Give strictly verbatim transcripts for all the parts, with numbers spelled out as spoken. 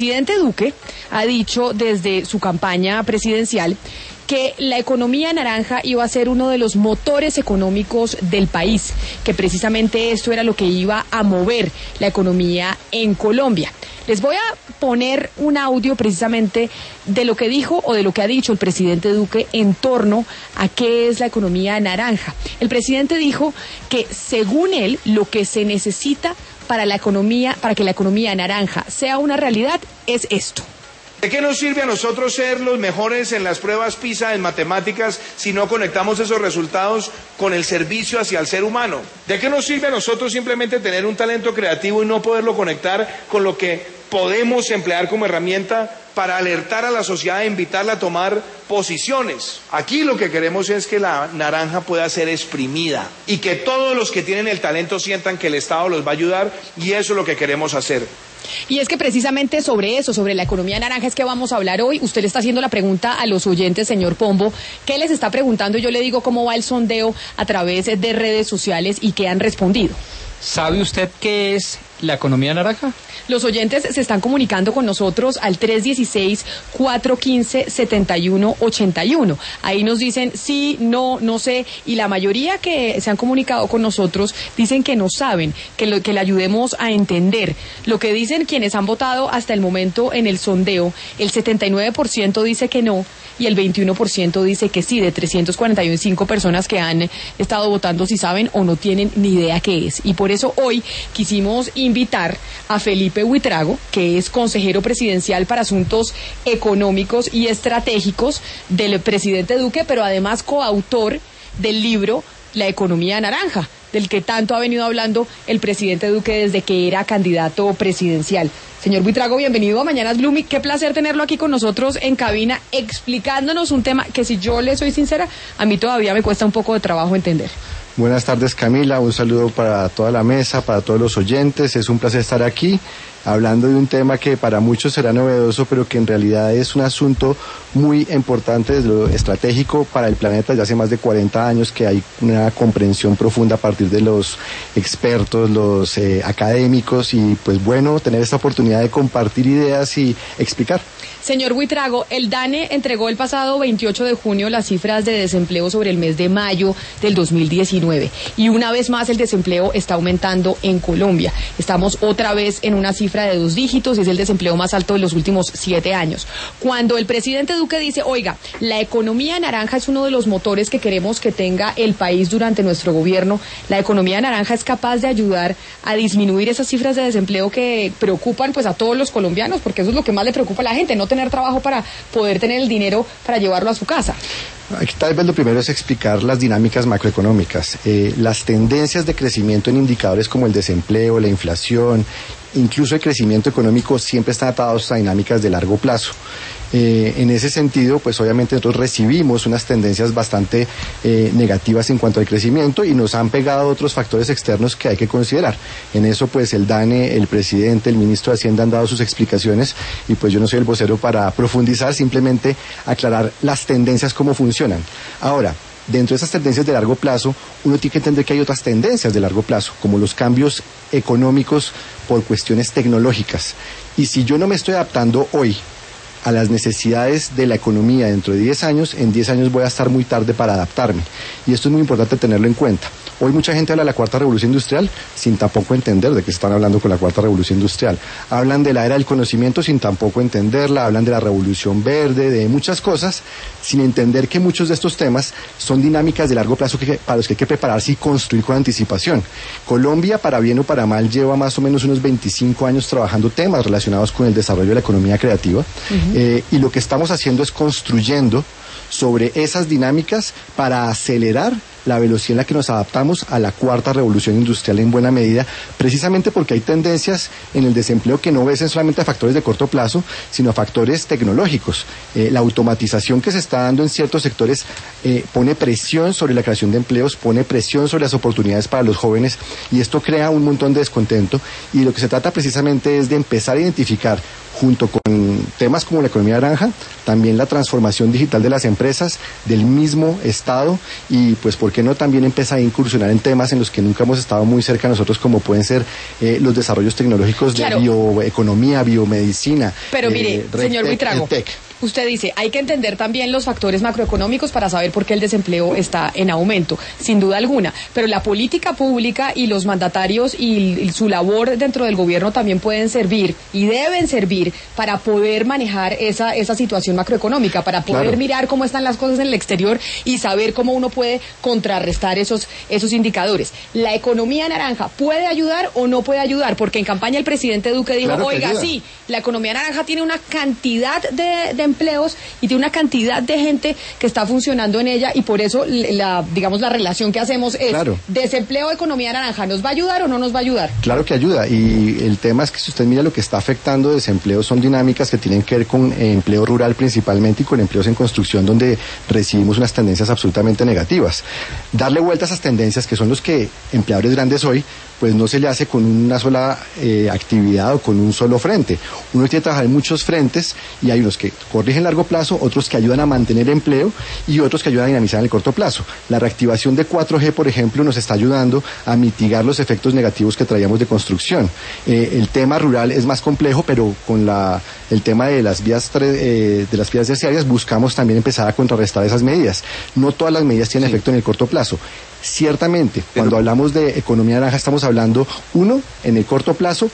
El presidente Duque ha dicho desde su campaña presidencial que la economía naranja iba a ser uno de los motores económicos del país, que precisamente esto era lo que iba a mover la economía en Colombia. Les voy a poner un audio precisamente de lo que dijo o de lo que ha dicho el presidente Duque en torno a qué es la economía naranja. El presidente dijo que, según él, lo que se necesita para la economía, para que la economía naranja sea una realidad, es esto. ¿De qué nos sirve a nosotros ser los mejores en las pruebas PISA en matemáticas si no conectamos esos resultados con el servicio hacia el ser humano? ¿De qué nos sirve a nosotros simplemente tener un talento creativo y no poderlo conectar con lo que podemos emplear como herramienta para alertar a la sociedad e invitarla a tomar posiciones? Aquí lo que queremos es que la naranja pueda ser exprimida y que todos los que tienen el talento sientan que el Estado los va a ayudar, y eso es lo que queremos hacer. Y es que precisamente sobre eso, sobre la economía naranja, es que vamos a hablar hoy. Usted le está haciendo la pregunta a los oyentes, señor Pombo. ¿Qué les está preguntando? Yo le digo cómo va el sondeo a través de redes sociales y qué han respondido. ¿Sabe usted qué es la economía naranja? Los oyentes se están comunicando con nosotros al tres uno seis, cuatro uno cinco, siete uno ocho uno. Ahí nos dicen sí, no, no sé, y la mayoría que se han comunicado con nosotros dicen que no saben, que, lo, que le ayudemos a entender. Lo que dicen quienes han votado hasta el momento en el sondeo, el setenta y nueve por ciento dice que no y el veintiuno por ciento dice que sí, de trescientas cuarenta y cinco personas que han estado votando, si saben o no tienen ni idea qué es. Y por eso hoy quisimos invitar a Felipe Buitrago, que es consejero presidencial para asuntos económicos y estratégicos del presidente Duque, pero además coautor del libro La economía naranja, del que tanto ha venido hablando el presidente Duque desde que era candidato presidencial. Señor Buitrago, bienvenido a Mañanas Blue. Qué placer tenerlo aquí con nosotros en cabina, explicándonos un tema que, si yo le soy sincera, a mí todavía me cuesta un poco de trabajo entender. Buenas tardes, Camila, un saludo para toda la mesa, para todos los oyentes. Es un placer estar aquí hablando de un tema que para muchos será novedoso, pero que en realidad es un asunto muy importante desde lo estratégico para el planeta. Ya hace más de cuarenta años que hay una comprensión profunda a partir de los expertos, los eh, académicos, y pues bueno, tener esta oportunidad de compartir ideas y explicar. Señor Buitrago, el DANE entregó el pasado veintiocho de junio las cifras de desempleo sobre el mes de mayo del dos mil diecinueve, y una vez más el desempleo está aumentando en Colombia. Estamos otra vez en una cifra de dos dígitos y es el desempleo más alto de los últimos siete años. Cuando el presidente Duque dice, oiga, la economía naranja es uno de los motores que queremos que tenga el país durante nuestro gobierno, ¿la economía naranja es capaz de ayudar a disminuir esas cifras de desempleo que preocupan pues a todos los colombianos? Porque eso es lo que más le preocupa a la gente, no tener trabajo para poder tener el dinero para llevarlo a su casa. Aquí tal vez lo primero es explicar las dinámicas macroeconómicas. Eh, las tendencias de crecimiento en indicadores como el desempleo, la inflación, incluso el crecimiento económico, siempre están atados a dinámicas de largo plazo. Eh, en ese sentido, pues obviamente nosotros recibimos unas tendencias bastante eh, negativas en cuanto al crecimiento, y nos han pegado otros factores externos que hay que considerar. En eso pues el DANE, el presidente, el ministro de Hacienda han dado sus explicaciones, y pues yo no soy el vocero para profundizar, simplemente aclarar las tendencias, cómo funcionan. Ahora, dentro de esas tendencias de largo plazo, uno tiene que entender que hay otras tendencias de largo plazo, como los cambios económicos por cuestiones tecnológicas. Y si yo no me estoy adaptando hoy a las necesidades de la economía dentro de diez años, en diez años voy a estar muy tarde para adaptarme. Y esto es muy importante tenerlo en cuenta. Hoy mucha gente habla de la cuarta revolución industrial sin tampoco entender de qué están hablando con la cuarta revolución industrial. Hablan de la era del conocimiento sin tampoco entenderla, hablan de la revolución verde, de muchas cosas, sin entender que muchos de estos temas son dinámicas de largo plazo que, para los que hay que prepararse y construir con anticipación. Colombia, para bien o para mal, lleva más o menos unos veinticinco años trabajando temas relacionados con el desarrollo de la economía creativa, uh-huh. eh, y lo que estamos haciendo es construyendo sobre esas dinámicas para acelerar la velocidad en la que nos adaptamos a la cuarta revolución industrial en buena medida, precisamente porque hay tendencias en el desempleo que no obedecen solamente a factores de corto plazo, sino a factores tecnológicos. Eh, la automatización que se está dando en ciertos sectores eh, pone presión sobre la creación de empleos, pone presión sobre las oportunidades para los jóvenes, y esto crea un montón de descontento, y lo que se trata precisamente es de empezar a identificar, junto con temas como la economía naranja, también la transformación digital de las empresas, del mismo Estado, y pues por ¿por qué no también empezar a incursionar en temas en los que nunca hemos estado muy cerca nosotros, como pueden ser eh, los desarrollos tecnológicos claro. de bioeconomía, biomedicina? Pero eh, mire, señor Buitrago, usted dice, hay que entender también los factores macroeconómicos para saber por qué el desempleo está en aumento, sin duda alguna, pero la política pública y los mandatarios y, y su labor dentro del gobierno también pueden servir y deben servir para poder manejar esa, esa situación macroeconómica, para poder claro. mirar cómo están las cosas en el exterior y saber cómo uno puede contrarrestar esos, esos indicadores. ¿La economía naranja puede ayudar o no puede ayudar? Porque en campaña el presidente Duque dijo, claro oiga, sí, la economía naranja tiene una cantidad de, de empleos y tiene una cantidad de gente que está funcionando en ella y por eso la, digamos, la relación que hacemos es claro. desempleo, economía naranja, ¿nos va a ayudar o no nos va a ayudar? Claro que ayuda, y el tema es que si usted mira lo que está afectando desempleo son dinámicas que tienen que ver con eh, empleo rural principalmente y con empleos en construcción donde recibimos unas tendencias absolutamente negativas. Darle vuelta a esas tendencias que son los que empleadores grandes hoy pues no se le hace con una sola eh, actividad o con un solo frente. Uno tiene que trabajar en muchos frentes y hay unos que corrigen a largo plazo, otros que ayudan a mantener empleo y otros que ayudan a dinamizar en el corto plazo. La reactivación de cuatro G, por ejemplo, nos está ayudando a mitigar los efectos negativos que traíamos de construcción. Eh, el tema rural es más complejo, pero con la, el tema de las vías eh, de las vías terciarias buscamos también empezar a contrarrestar esas medidas. No todas las medidas tienen sí. efecto en el corto plazo. Ciertamente, cuando Pero... hablamos de economía naranja estamos hablando, uno, en el corto plazo,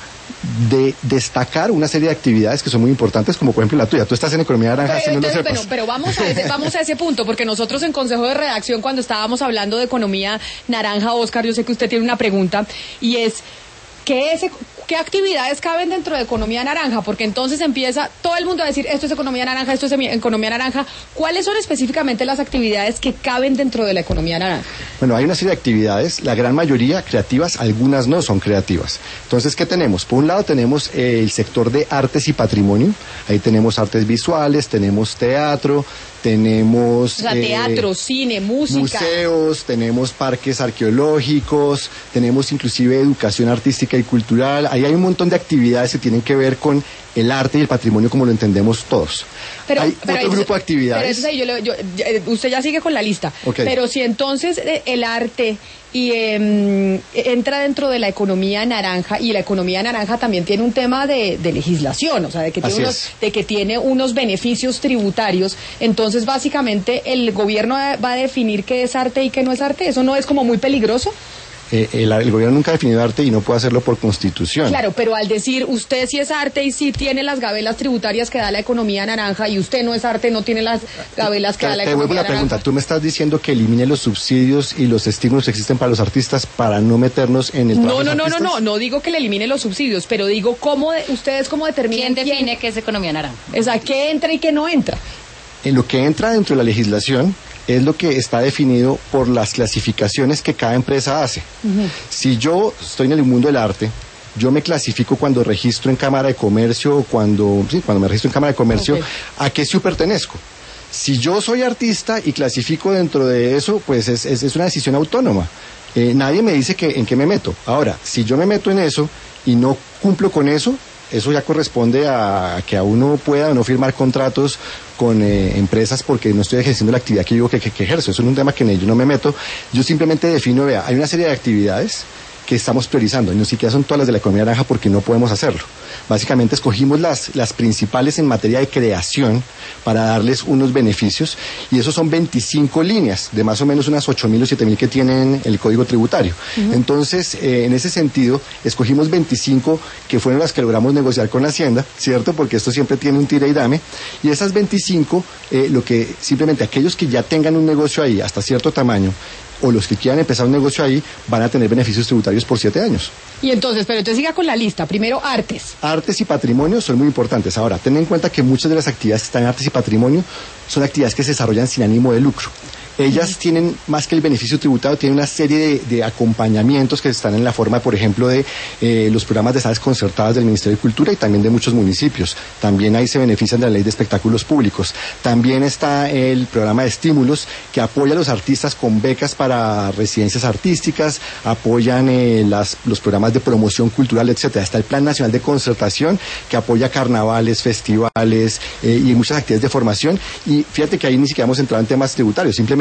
de destacar una serie de actividades que son muy importantes, como por ejemplo la tuya. Tú estás en economía naranja, pero, si no entonces, lo sepas. Bueno, pero vamos a, ese, vamos a ese punto, porque nosotros en Consejo de Redacción, cuando estábamos hablando de economía naranja, Oscar, yo sé que usted tiene una pregunta, y es, ¿qué es... ¿Qué actividades caben dentro de economía naranja? Porque entonces empieza todo el mundo a decir, esto es economía naranja, esto es economía naranja. ¿Cuáles son específicamente las actividades que caben dentro de la economía naranja? Bueno, hay una serie de actividades, la gran mayoría creativas, algunas no son creativas. Entonces, ¿qué tenemos? Por un lado tenemos eh, el sector de artes y patrimonio. Ahí tenemos artes visuales, tenemos teatro, tenemos... O sea, teatro, eh, cine, música. Museos, tenemos parques arqueológicos, tenemos inclusive educación artística y cultural. Ahí hay un montón de actividades que tienen que ver con el arte y el patrimonio como lo entendemos todos. Pero, hay pero otro eso, grupo de actividades. Pero eso, yo, yo, yo, usted ya sigue con la lista. Okay. Pero si entonces eh, el arte y eh, entra dentro de la economía naranja, y la economía naranja también tiene un tema de, de legislación, o sea, de que, tiene unos, de que tiene unos beneficios tributarios, entonces básicamente el gobierno va a definir qué es arte y qué no es arte. ¿Eso no es como muy peligroso? Eh, el, el gobierno nunca ha definido arte y no puede hacerlo por constitución. Claro, pero al decir usted sí es arte y sí tiene las gabelas tributarias que da la economía naranja y usted no es arte, no tiene las gabelas que te, da la te economía naranja. Te vuelvo la pregunta, tú me estás diciendo que elimine los subsidios y los estímulos que existen para los artistas para no meternos en el trabajo. No, no, no, no, no, no digo que le elimine los subsidios, pero digo cómo de, ustedes cómo determinan quién define qué es economía naranja. O sea, qué entra y qué no entra. En lo que entra dentro de la legislación es lo que está definido por las clasificaciones que cada empresa hace. Uh-huh. Si yo estoy en el mundo del arte, yo me clasifico cuando registro en Cámara de Comercio o cuando, sí, cuando me registro en Cámara de Comercio, okay, a qué ciu pertenezco. Si yo soy artista y clasifico dentro de eso, pues es, es, es una decisión autónoma. Eh, nadie me dice que, en qué me meto. Ahora, si yo me meto en eso y no cumplo con eso, eso ya corresponde a que a uno pueda o no firmar contratos con eh, empresas porque no estoy ejerciendo la actividad que digo que, que, que ejerzo. Eso es un tema que yo no me meto. Yo simplemente defino, vea, hay una serie de actividades que estamos priorizando, y no siquiera son todas las de la economía naranja porque no podemos hacerlo. Básicamente escogimos las, las principales en materia de creación para darles unos beneficios, y esos son veinticinco líneas, de más o menos unas ocho mil o siete mil que tienen el Código Tributario. Uh-huh. Entonces, eh, en ese sentido, escogimos veinticinco que fueron las que logramos negociar con Hacienda, ¿cierto? Porque esto siempre tiene un tira y dame, y esas veinticinco, eh, lo que simplemente aquellos que ya tengan un negocio ahí hasta cierto tamaño, o los que quieran empezar un negocio ahí, van a tener beneficios tributarios por siete años. Y entonces, pero entonces siga con la lista. Primero, artes. Artes y patrimonio son muy importantes. Ahora, ten en cuenta que muchas de las actividades que están en artes y patrimonio son actividades que se desarrollan sin ánimo de lucro. Ellas uh-huh. tienen, más que el beneficio tributario, tienen una serie de, de acompañamientos que están en la forma, por ejemplo, de eh, los programas de salas concertadas del Ministerio de Cultura y también de muchos municipios. También ahí se benefician de la ley de espectáculos públicos. También está el programa de estímulos que apoya a los artistas con becas para residencias artísticas, apoyan eh, las, los programas de promoción cultural, etcétera. Está el Plan Nacional de Concertación que apoya carnavales, festivales eh, y muchas actividades de formación. Y fíjate que ahí ni siquiera hemos entrado en temas tributarios, simplemente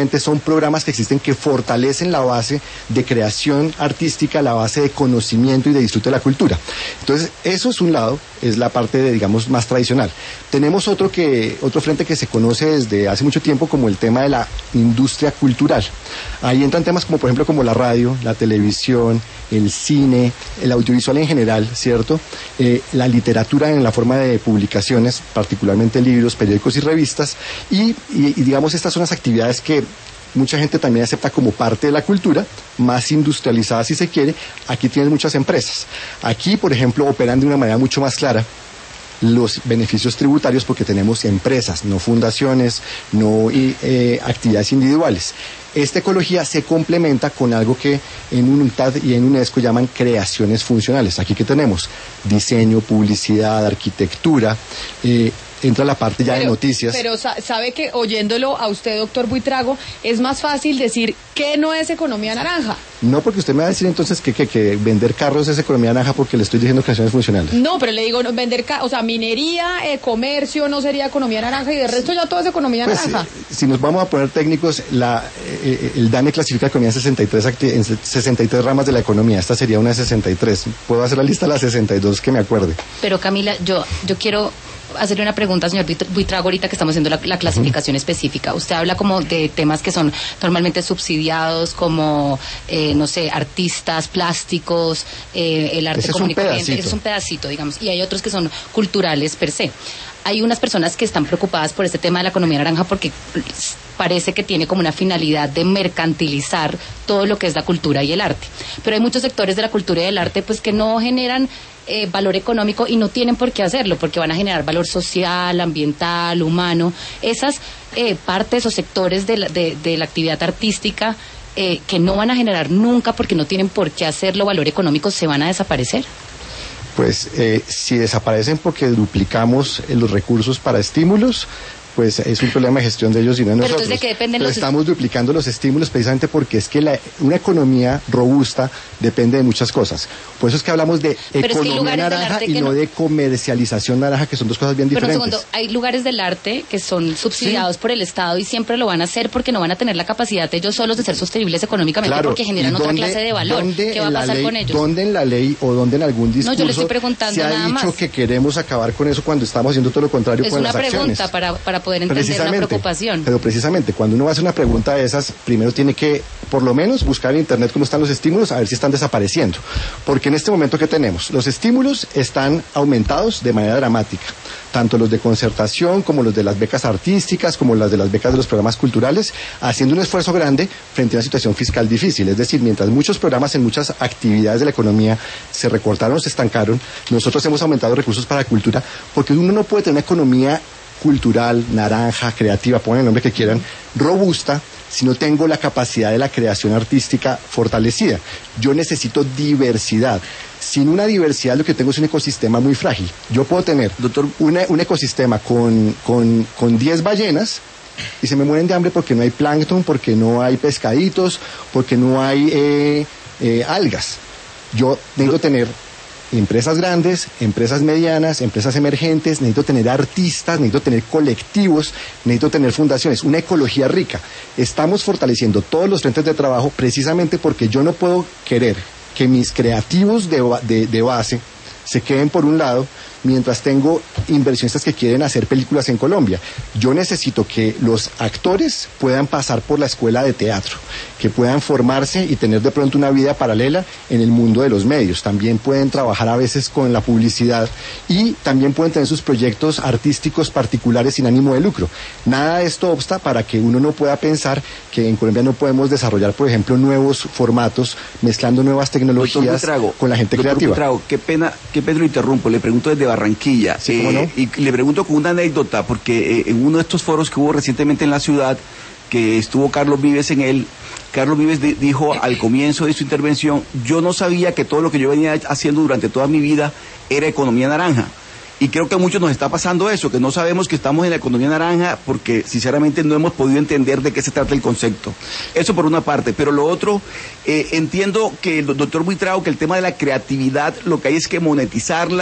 simplemente son programas que existen que fortalecen la base de creación artística, la base de conocimiento y de disfrute de la cultura. Entonces, eso es un lado, es la parte, de, digamos, más tradicional. Tenemos otro, que, otro frente que se conoce desde hace mucho tiempo como el tema de la industria cultural. Ahí entran temas como, por ejemplo, como la radio, la televisión, el cine, el audiovisual en general, ¿cierto? Eh, la literatura en la forma de publicaciones, particularmente libros, periódicos y revistas, y, y, y digamos, estas son las actividades que mucha gente también acepta como parte de la cultura, más industrializada si se quiere. Aquí tienes muchas empresas. Aquí, por ejemplo, operan de una manera mucho más clara los beneficios tributarios porque tenemos empresas, no fundaciones, no eh, actividades individuales. Esta ecología se complementa con algo que en UNCTAD y en UNESCO llaman creaciones funcionales. Aquí que tenemos diseño, publicidad, arquitectura, eh, entra la parte ya pero, de noticias. Pero sabe que oyéndolo a usted, doctor Buitrago, es más fácil decir que no es economía naranja. No, porque usted me va a decir entonces que, que, que vender carros es economía naranja porque le estoy diciendo creaciones funcionales. No, pero le digo, no, vender, ca o sea, minería, eh, comercio no sería economía naranja y de resto ya todo es economía pues, naranja. Eh, si nos vamos a poner técnicos, la, eh, el D A N E clasifica economía en sesenta y tres, en sesenta y tres ramas de la economía. Esta sería una de sesenta y tres. Puedo hacer la lista de las sesenta y dos que me acuerde. Pero Camila, yo, yo quiero hacerle una pregunta, señor Buitrago, ahorita que estamos haciendo la, la clasificación uh-huh. específica. Usted habla como de temas que son normalmente subsidiados, como, eh, no sé, artistas, plásticos, eh, el arte común y corriente. Eso es un pedacito, digamos. Y hay otros que son culturales per se. Hay unas personas que están preocupadas por este tema de la economía naranja porque parece que tiene como una finalidad de mercantilizar todo lo que es la cultura y el arte. Pero hay muchos sectores de la cultura y del arte pues que no generan Eh, valor económico y no tienen por qué hacerlo porque van a generar valor social, ambiental, humano. Esas eh, partes o sectores de la, de, de la actividad artística eh, que no van a generar nunca porque no tienen por qué hacerlo valor económico, ¿se van a desaparecer? Pues eh, si desaparecen porque duplicamos eh, los recursos para estímulos, pues es un problema de gestión de ellos y no de nosotros. Pero entonces, ¿de qué dependen Pero los... estamos duplicando los estímulos precisamente porque es que la, una economía robusta depende de muchas cosas. Por eso es que hablamos de Pero economía es que naranja y no, no de comercialización naranja, que son dos cosas bien Pero diferentes. Pero segundo, hay lugares del arte que son subsidiados sí. por el Estado y siempre lo van a hacer porque no van a tener la capacidad ellos solos de ser sostenibles económicamente claro, porque generan otra clase de valor. ¿Qué va a pasar ley, con ellos? ¿Dónde en la ley o dónde en algún discurso no, yo le estoy preguntando se ha nada dicho más. que queremos acabar con eso cuando estamos haciendo todo lo contrario es con las acciones? Es una pregunta para, para poder entender una preocupación. Pero precisamente, cuando uno va a hacer una pregunta de esas, primero tiene que, por lo menos, buscar en Internet cómo están los estímulos, a ver si están desapareciendo. Porque en este momento que tenemos, los estímulos están aumentados de manera dramática. Tanto los de concertación, como los de las becas artísticas, como las de las becas de los programas culturales, haciendo un esfuerzo grande frente a una situación fiscal difícil. Es decir, mientras muchos programas en muchas actividades de la economía se recortaron, se estancaron, nosotros hemos aumentado recursos para la cultura, porque uno no puede tener una economía cultural, naranja, creativa, pongan el nombre que quieran, robusta, si no tengo la capacidad de la creación artística fortalecida. Yo necesito diversidad. Sin una diversidad lo que tengo es un ecosistema muy frágil. Yo puedo tener, doctor, una, un ecosistema con, con, con diez ballenas y se me mueren de hambre porque no hay plancton, porque no hay pescaditos, porque no hay eh, eh, algas. Yo necesito tener empresas grandes, empresas medianas, empresas emergentes, necesito tener artistas, necesito tener colectivos, necesito tener fundaciones, una ecología rica. Estamos fortaleciendo todos los frentes de trabajo precisamente porque yo no puedo querer que mis creativos de, de, de base se queden por un lado mientras tengo inversionistas que quieren hacer películas en Colombia. Yo necesito que los actores puedan pasar por la escuela de teatro, que puedan formarse y tener de pronto una vida paralela en el mundo de los medios. También pueden trabajar a veces con la publicidad y también pueden tener sus proyectos artísticos particulares sin ánimo de lucro. Nada de esto obsta para que uno no pueda pensar que en Colombia no podemos desarrollar, por ejemplo, nuevos formatos, mezclando nuevas tecnologías Buitrago, con la gente creativa. Buitrago, qué pena, qué Pedro interrumpo, le pregunto desde Barranquilla. Sí, ¿cómo eh, no? Y le pregunto con una anécdota, porque eh, en uno de estos foros que hubo recientemente en la ciudad, que estuvo Carlos Vives en él, Carlos Vives di- dijo al comienzo de su intervención, yo no sabía que todo lo que yo venía haciendo durante toda mi vida era economía naranja. Y creo que a muchos nos está pasando eso, que no sabemos que estamos en la economía naranja porque sinceramente no hemos podido entender de qué se trata el concepto. Eso por una parte. Pero lo otro, eh, entiendo que el doctor Buitrago, que el tema de la creatividad, lo que hay es que monetizarla,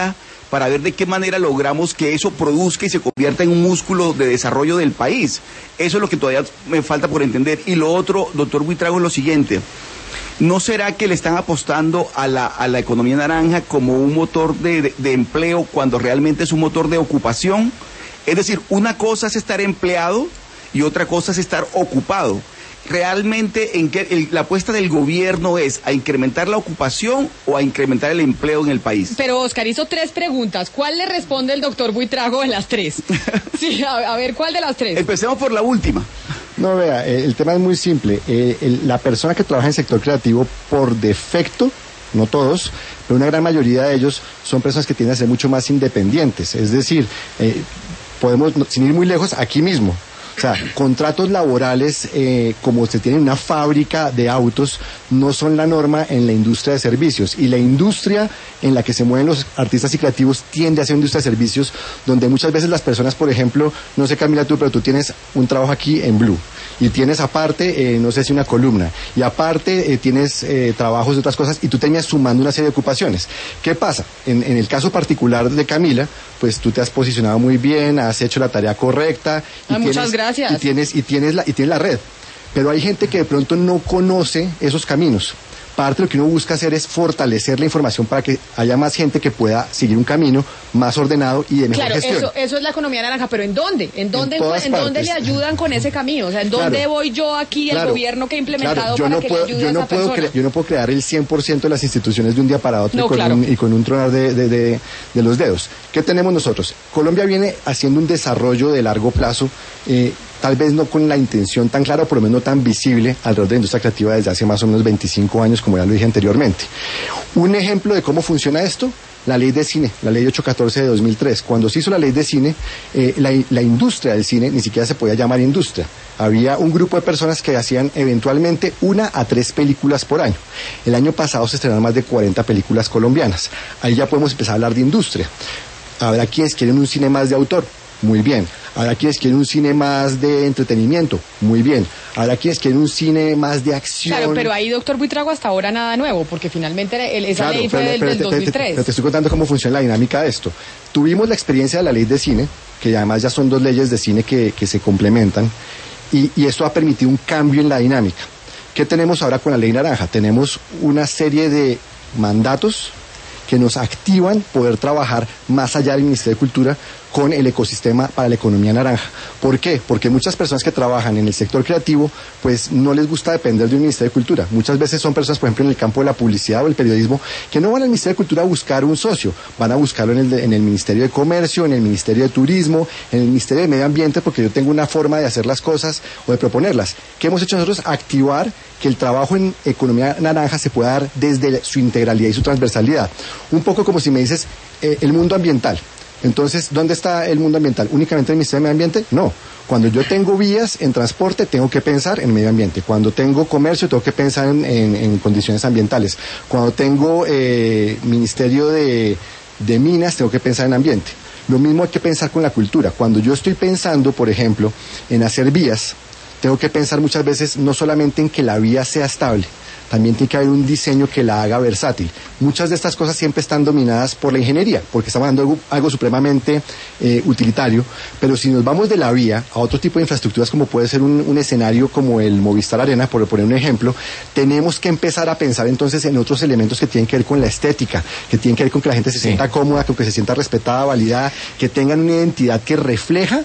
para ver de qué manera logramos que eso produzca y se convierta en un músculo de desarrollo del país. Eso es lo que todavía me falta por entender. Y lo otro, doctor Buitrago, es lo siguiente. ¿No será que le están apostando a la, a la economía naranja como un motor de, de, de empleo cuando realmente es un motor de ocupación? Es decir, una cosa es estar empleado y otra cosa es estar ocupado. ¿Realmente en qué el, la apuesta del gobierno es a incrementar la ocupación o a incrementar el empleo en el país? Pero Oscar hizo tres preguntas. ¿Cuál le responde el doctor Buitrago en las tres? Sí, a, a ver, ¿cuál de las tres? Empecemos por la última. No, vea, el, el tema es muy simple. Eh, el, la persona que trabaja en el sector creativo, por defecto, no todos, pero una gran mayoría de ellos son personas que tienden a ser mucho más independientes. Es decir, eh, podemos, sin ir muy lejos, aquí mismo. O sea, contratos laborales, eh, como se tiene en una fábrica de autos, no son la norma en la industria de servicios. Y la industria en la que se mueven los artistas y creativos tiende a ser una industria de servicios, donde muchas veces las personas, por ejemplo, no sé, Camila, tú, pero tú tienes un trabajo aquí en Blue. Y tienes aparte, eh, no sé si una columna. Y aparte eh, tienes eh, trabajos de otras cosas y tú terminas sumando una serie de ocupaciones. ¿Qué pasa? En, en el caso particular de Camila, pues tú te has posicionado muy bien, has hecho la tarea correcta. Y Ay, tienes, muchas gracias. Y tienes, y, tienes la, y tienes la red. Pero hay gente que de pronto no conoce esos caminos. Parte de lo que uno busca hacer es fortalecer la información para que haya más gente que pueda seguir un camino más ordenado y de mejor claro, gestión. Eso, eso es la economía naranja, pero ¿en dónde? ¿En dónde, En en, todas en dónde partes. le ayudan con ese camino? O sea, ¿en dónde Claro. voy yo aquí, el Claro, gobierno que ha implementado claro, yo para no que puedo, le ayude yo a no esa puedo persona? cre- yo no puedo crear el cien por ciento de las instituciones de un día para otro No, y, con claro. un, y con un tronar de, de, de, de los dedos. ¿Qué tenemos nosotros? Colombia viene haciendo un desarrollo de largo plazo, eh, tal vez no con la intención tan clara, o por lo menos no tan visible, alrededor de la industria creativa desde hace más o menos veinticinco años, como ya lo dije anteriormente. Un ejemplo de cómo funciona esto, la ley de cine, la ley ochocientos catorce de dos mil tres. Cuando se hizo la ley de cine, eh, la, la industria del cine ni siquiera se podía llamar industria. Había un grupo de personas que hacían eventualmente una a tres películas por año. El año pasado se estrenaron más de cuarenta películas colombianas. Ahí ya podemos empezar a hablar de industria. Habrá quienes quieren un cine más de autor. Muy bien. Habrá quienes quieren un cine más de entretenimiento. Muy bien. Habrá quienes quieren un cine más de acción. Claro, pero ahí, doctor Buitrago, hasta ahora nada nuevo, porque finalmente el- esa Claro, ley fue pero- del, pero del te- te- dos mil te- tres. pero te estoy contando cómo funciona la dinámica de esto. Tuvimos la experiencia de la ley de cine, que además ya son dos leyes de cine que, que se complementan, y, y esto ha permitido un cambio en la dinámica. ¿Qué tenemos ahora con la ley naranja? Tenemos una serie de mandatos que nos activan poder trabajar más allá del Ministerio de Cultura con el ecosistema para la economía naranja. ¿Por qué? Porque muchas personas que trabajan en el sector creativo, pues no les gusta depender de un Ministerio de Cultura. Muchas veces son personas, por ejemplo, en el campo de la publicidad o el periodismo, que no van al Ministerio de Cultura a buscar un socio, van a buscarlo en el, de- en el Ministerio de Comercio, en el Ministerio de Turismo, en el Ministerio de Medio Ambiente, porque yo tengo una forma de hacer las cosas o de proponerlas. ¿Qué hemos hecho nosotros? Activar que el trabajo en economía naranja se pueda dar desde su integralidad y su transversalidad. Un poco como si me dices, eh, el mundo ambiental. Entonces, ¿dónde está el mundo ambiental? ¿Únicamente en el Ministerio de Medio Ambiente? No. Cuando yo tengo vías en transporte, tengo que pensar en medio ambiente. Cuando tengo comercio, tengo que pensar en, en- en condiciones ambientales. Cuando tengo eh, Ministerio de, de Minas, tengo que pensar en ambiente. Lo mismo hay que pensar con la cultura. Cuando yo estoy pensando, por ejemplo, en hacer vías, tengo que pensar muchas veces no solamente en que la vía sea estable, también tiene que haber un diseño que la haga versátil. Muchas de estas cosas siempre están dominadas por la ingeniería, porque estamos hablando de algo, algo supremamente eh, utilitario, pero si nos vamos de la vía a otro tipo de infraestructuras como puede ser un, un escenario como el Movistar Arena, por poner un ejemplo, tenemos que empezar a pensar entonces en otros elementos que tienen que ver con la estética, que tienen que ver con que la gente se sienta cómoda, con que se sienta respetada, validada, que tengan una identidad que refleja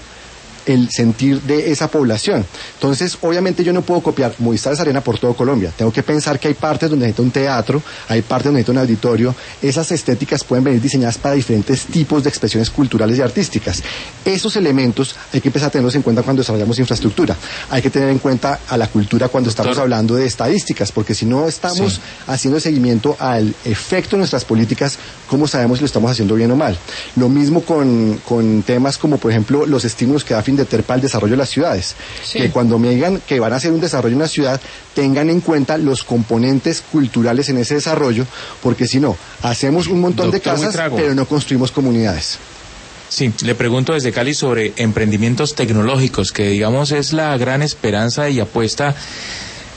el sentir de esa población. Entonces, obviamente yo no puedo copiar Movistar Arena por todo Colombia. Tengo que pensar que hay partes donde necesito un teatro, hay partes donde necesito un auditorio. Esas estéticas pueden venir diseñadas para diferentes tipos de expresiones culturales y artísticas. Esos elementos hay que empezar a tenerlos en cuenta cuando desarrollamos infraestructura. Hay que tener en cuenta a la cultura cuando estamos Doctor. hablando de estadísticas, porque si no estamos Sí. haciendo seguimiento al efecto de nuestras políticas, ¿cómo sabemos si lo estamos haciendo bien o mal? Lo mismo con, con temas como, por ejemplo, los estímulos que da Findeter para el desarrollo de las ciudades. Sí. Que cuando me digan que van a hacer un desarrollo en una ciudad, tengan en cuenta los componentes culturales en ese desarrollo, porque si no, hacemos un montón de Doctor casas, Buitrago. pero no construimos comunidades. Sí, le pregunto desde Cali sobre emprendimientos tecnológicos, que digamos es la gran esperanza y apuesta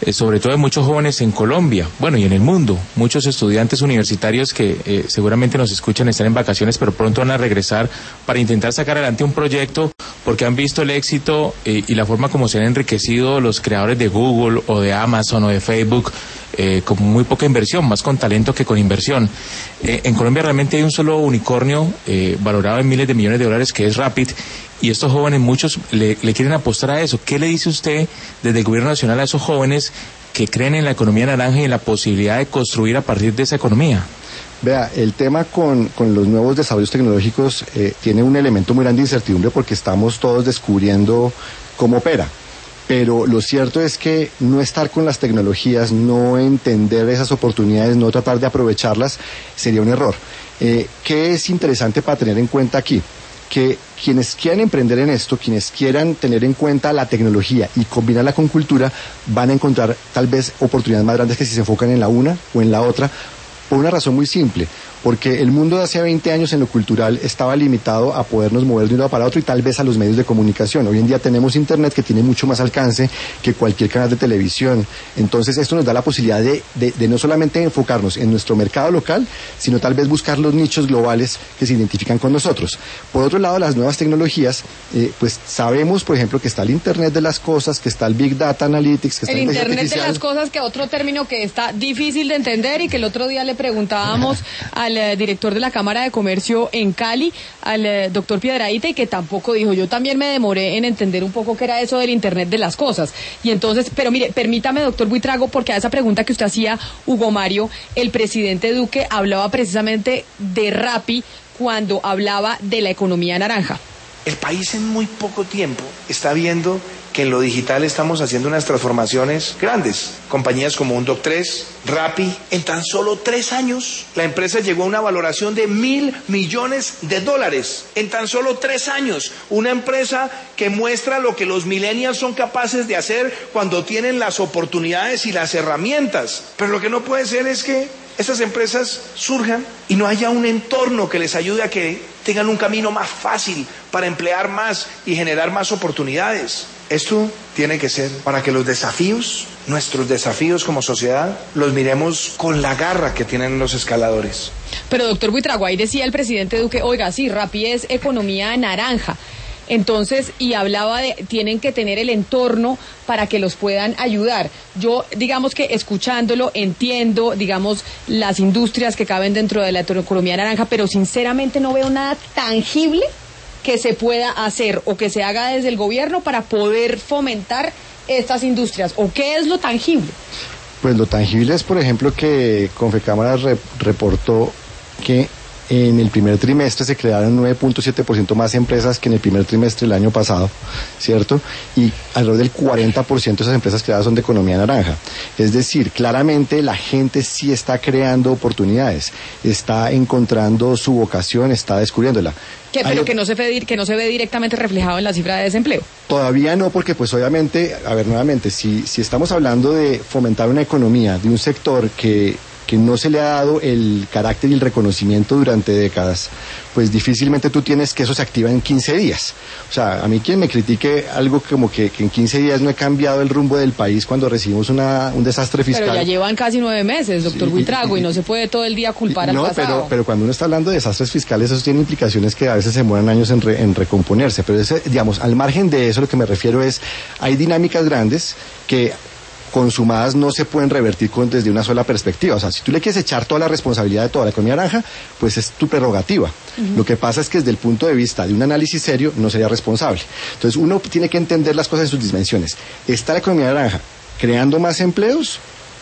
eh, sobre todo de muchos jóvenes en Colombia, bueno, y en el mundo. Muchos estudiantes universitarios que eh, seguramente nos escuchan están en vacaciones, pero pronto van a regresar para intentar sacar adelante un proyecto porque han visto el éxito eh, y la forma como se han enriquecido los creadores de Google o de Amazon o de Facebook, eh, con muy poca inversión, más con talento que con inversión. Eh, en Colombia realmente hay un solo unicornio eh, valorado en miles de millones de dólares, que es Rapid, y estos jóvenes, muchos le, le quieren apostar a eso. ¿Qué le dice usted desde el gobierno nacional a esos jóvenes que creen en la economía naranja y en la posibilidad de construir a partir de esa economía? Vea, el tema con, con los nuevos desarrollos tecnológicos eh, tiene un elemento muy grande de incertidumbre porque estamos todos descubriendo cómo opera. Pero lo cierto es que no estar con las tecnologías, no entender esas oportunidades, no tratar de aprovecharlas, sería un error. Eh, ¿Qué es interesante para tener en cuenta aquí? Que quienes quieran emprender en esto, quienes quieran tener en cuenta la tecnología y combinarla con cultura, van a encontrar tal vez oportunidades más grandes que si se enfocan en la una o en la otra, por una razón muy simple. Porque el mundo de hace veinte años en lo cultural estaba limitado a podernos mover de un lado para otro y tal vez a los medios de comunicación. Hoy en día tenemos internet que tiene mucho más alcance que cualquier canal de televisión. Entonces esto nos da la posibilidad de, de, de no solamente enfocarnos en nuestro mercado local, sino tal vez buscar los nichos globales que se identifican con nosotros. Por otro lado, las nuevas tecnologías, eh, pues sabemos, por ejemplo, que está el Internet de las cosas, que está el Big Data Analytics, que está el el Internet de las cosas, que otro término que está difícil de entender y que el otro día le preguntábamos al al director de la Cámara de Comercio en Cali, al eh, doctor Piedrahita, y que tampoco dijo. Yo también me demoré en entender un poco qué era eso del Internet de las cosas. Y entonces, pero mire, permítame, doctor Buitrago, porque a esa pregunta que usted hacía, Hugo Mario, el presidente Duque hablaba precisamente de Rappi cuando hablaba de la economía naranja. El país en muy poco tiempo está viendo que en lo digital estamos haciendo unas transformaciones grandes. Compañías como Un Doc tres, Rappi, en tan solo tres años, la empresa llegó a una valoración de mil millones de dólares. En tan solo tres años, una empresa que muestra lo que los millennials son capaces de hacer cuando tienen las oportunidades y las herramientas. Pero lo que no puede ser es que estas empresas surjan y no haya un entorno que les ayude a que tengan un camino más fácil para emplear más y generar más oportunidades. Esto tiene que ser para que los desafíos, nuestros desafíos como sociedad, los miremos con la garra que tienen los escaladores. Pero doctor Buitrago, ahí decía el presidente Duque, oiga, sí, Rappi es economía naranja. Entonces, y hablaba de, tienen que tener el entorno para que los puedan ayudar. Yo, digamos que escuchándolo, entiendo, digamos, las industrias que caben dentro de la economía naranja, pero sinceramente no veo nada tangible que se pueda hacer o que se haga desde el gobierno para poder fomentar estas industrias. ¿O qué es lo tangible? Pues lo tangible es, por ejemplo, que Confecámara re- reportó que en el primer trimestre se crearon nueve punto siete por ciento más empresas que en el primer trimestre del año pasado, ¿cierto? Y alrededor del cuarenta por ciento de esas empresas creadas son de economía naranja. Es decir, claramente la gente sí está creando oportunidades, está encontrando su vocación, está descubriéndola. Que, pero Hay, que no se ve que no se ve directamente reflejado en la cifra de desempleo. Todavía no, porque pues obviamente, a ver, nuevamente, si, si estamos hablando de fomentar una economía de un sector que que no se le ha dado el carácter y el reconocimiento durante décadas, pues difícilmente tú tienes que eso se activa en quince días. O sea, a mí quien me critique algo como que, que en quince días no he cambiado el rumbo del país cuando recibimos una, un desastre fiscal. Pero ya llevan casi nueve meses, doctor sí, Buitrago, y, y, y no se puede todo el día culpar al no, pasado. No, pero, pero cuando uno está hablando de desastres fiscales, eso tiene implicaciones que a veces se demoran años en, re, en recomponerse. Pero ese, digamos, al margen de eso, lo que me refiero es, hay dinámicas grandes que consumadas no se pueden revertir con, desde una sola perspectiva. O sea, si tú le quieres echar toda la responsabilidad de toda la economía naranja, pues es tu prerrogativa. Uh-huh. Lo que pasa es que desde el punto de vista de un análisis serio no sería responsable. Entonces uno tiene que entender las cosas en sus dimensiones. ¿Está la economía naranja creando más empleos?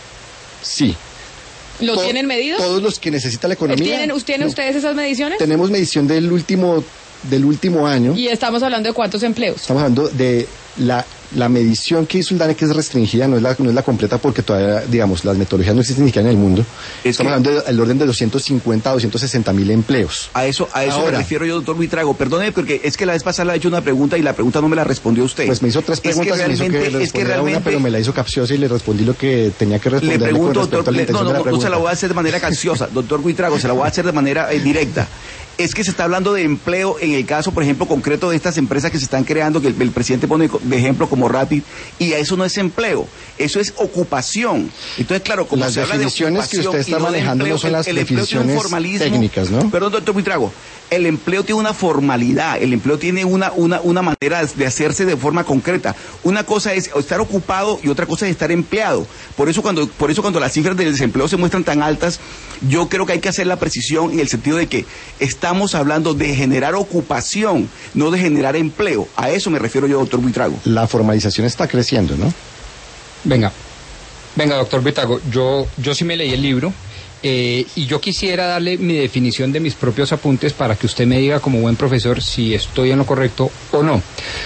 Sí. ¿Lo to- tienen medido? Todos los que necesita la economía. ¿Tienen, ¿tienen no. ustedes esas mediciones? Tenemos medición del último del último año. ¿Y estamos hablando de cuántos empleos? Estamos hablando de la, la medición que hizo el DANE, que es restringida, no es la, no es la completa porque todavía, digamos, las metodologías no existen ni siquiera en el mundo. Es Estamos que... hablando del orden de doscientos cincuenta a doscientos sesenta mil empleos. A eso, a eso Ahora, me refiero yo, doctor Buitrago. Perdone, porque es que la vez pasada le he hecho una pregunta y la pregunta no me la respondió usted. Pues me hizo tres preguntas es que y me hizo que le es que realmente, una, pero me la hizo capciosa y le respondí lo que tenía que responder. Le pregunto, doctor, le, no, no, no, no se la voy a hacer de manera capciosa, doctor Buitrago, se la voy a hacer de manera eh, directa. Es que se está hablando de empleo en el caso, por ejemplo, concreto de estas empresas que se están creando, que el, el presidente pone de ejemplo como como Rapid, y eso no es empleo, eso es ocupación. Entonces, claro, como las se habla de definiciones que usted está no de manejando empleo, no son las el, el definiciones técnicas, ¿no? Perdón, doctor Buitrago, el empleo tiene una formalidad, el empleo tiene una, una, una manera de hacerse de forma concreta. Una cosa es estar ocupado y otra cosa es estar empleado. Por eso cuando, por eso cuando las cifras del desempleo se muestran tan altas, yo creo que hay que hacer la precisión en el sentido de que estamos hablando de generar ocupación, no de generar empleo. A eso me refiero yo, doctor Buitrago. La formalización está creciendo, ¿no? Venga, venga, doctor Buitrago, yo, yo sí me leí el libro. Eh, y yo quisiera darle mi definición de mis propios apuntes para que usted me diga como buen profesor si estoy en lo correcto o no.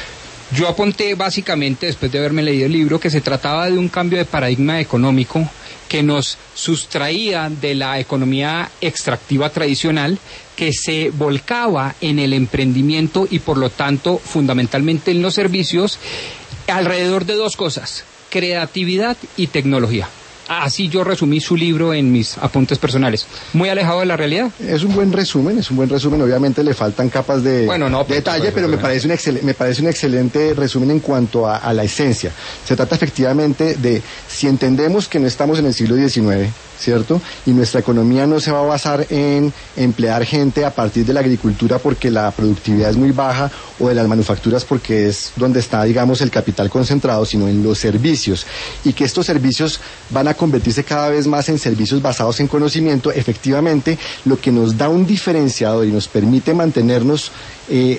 Yo apunté básicamente, después de haberme leído el libro, que se trataba de un cambio de paradigma económico que nos sustraía de la economía extractiva tradicional, que se volcaba en el emprendimiento y por lo tanto fundamentalmente en los servicios, alrededor de dos cosas: creatividad y tecnología. Así yo resumí su libro en mis apuntes personales. ¿Muy alejado de la realidad? Es un buen resumen, es un buen resumen. Obviamente le faltan capas de, bueno, no, de detalle, pero me parece, un excel, me parece un excelente resumen en cuanto a, a la esencia. Se trata efectivamente de, si entendemos que no estamos en el siglo diecinueve, ¿cierto? Y nuestra economía no se va a basar en emplear gente a partir de la agricultura porque la productividad es muy baja, o de las manufacturas porque es donde está, digamos, el capital concentrado, sino en los servicios, y que estos servicios van a convertirse cada vez más en servicios basados en conocimiento. Efectivamente, lo que nos da un diferenciador y nos permite mantenernos eh,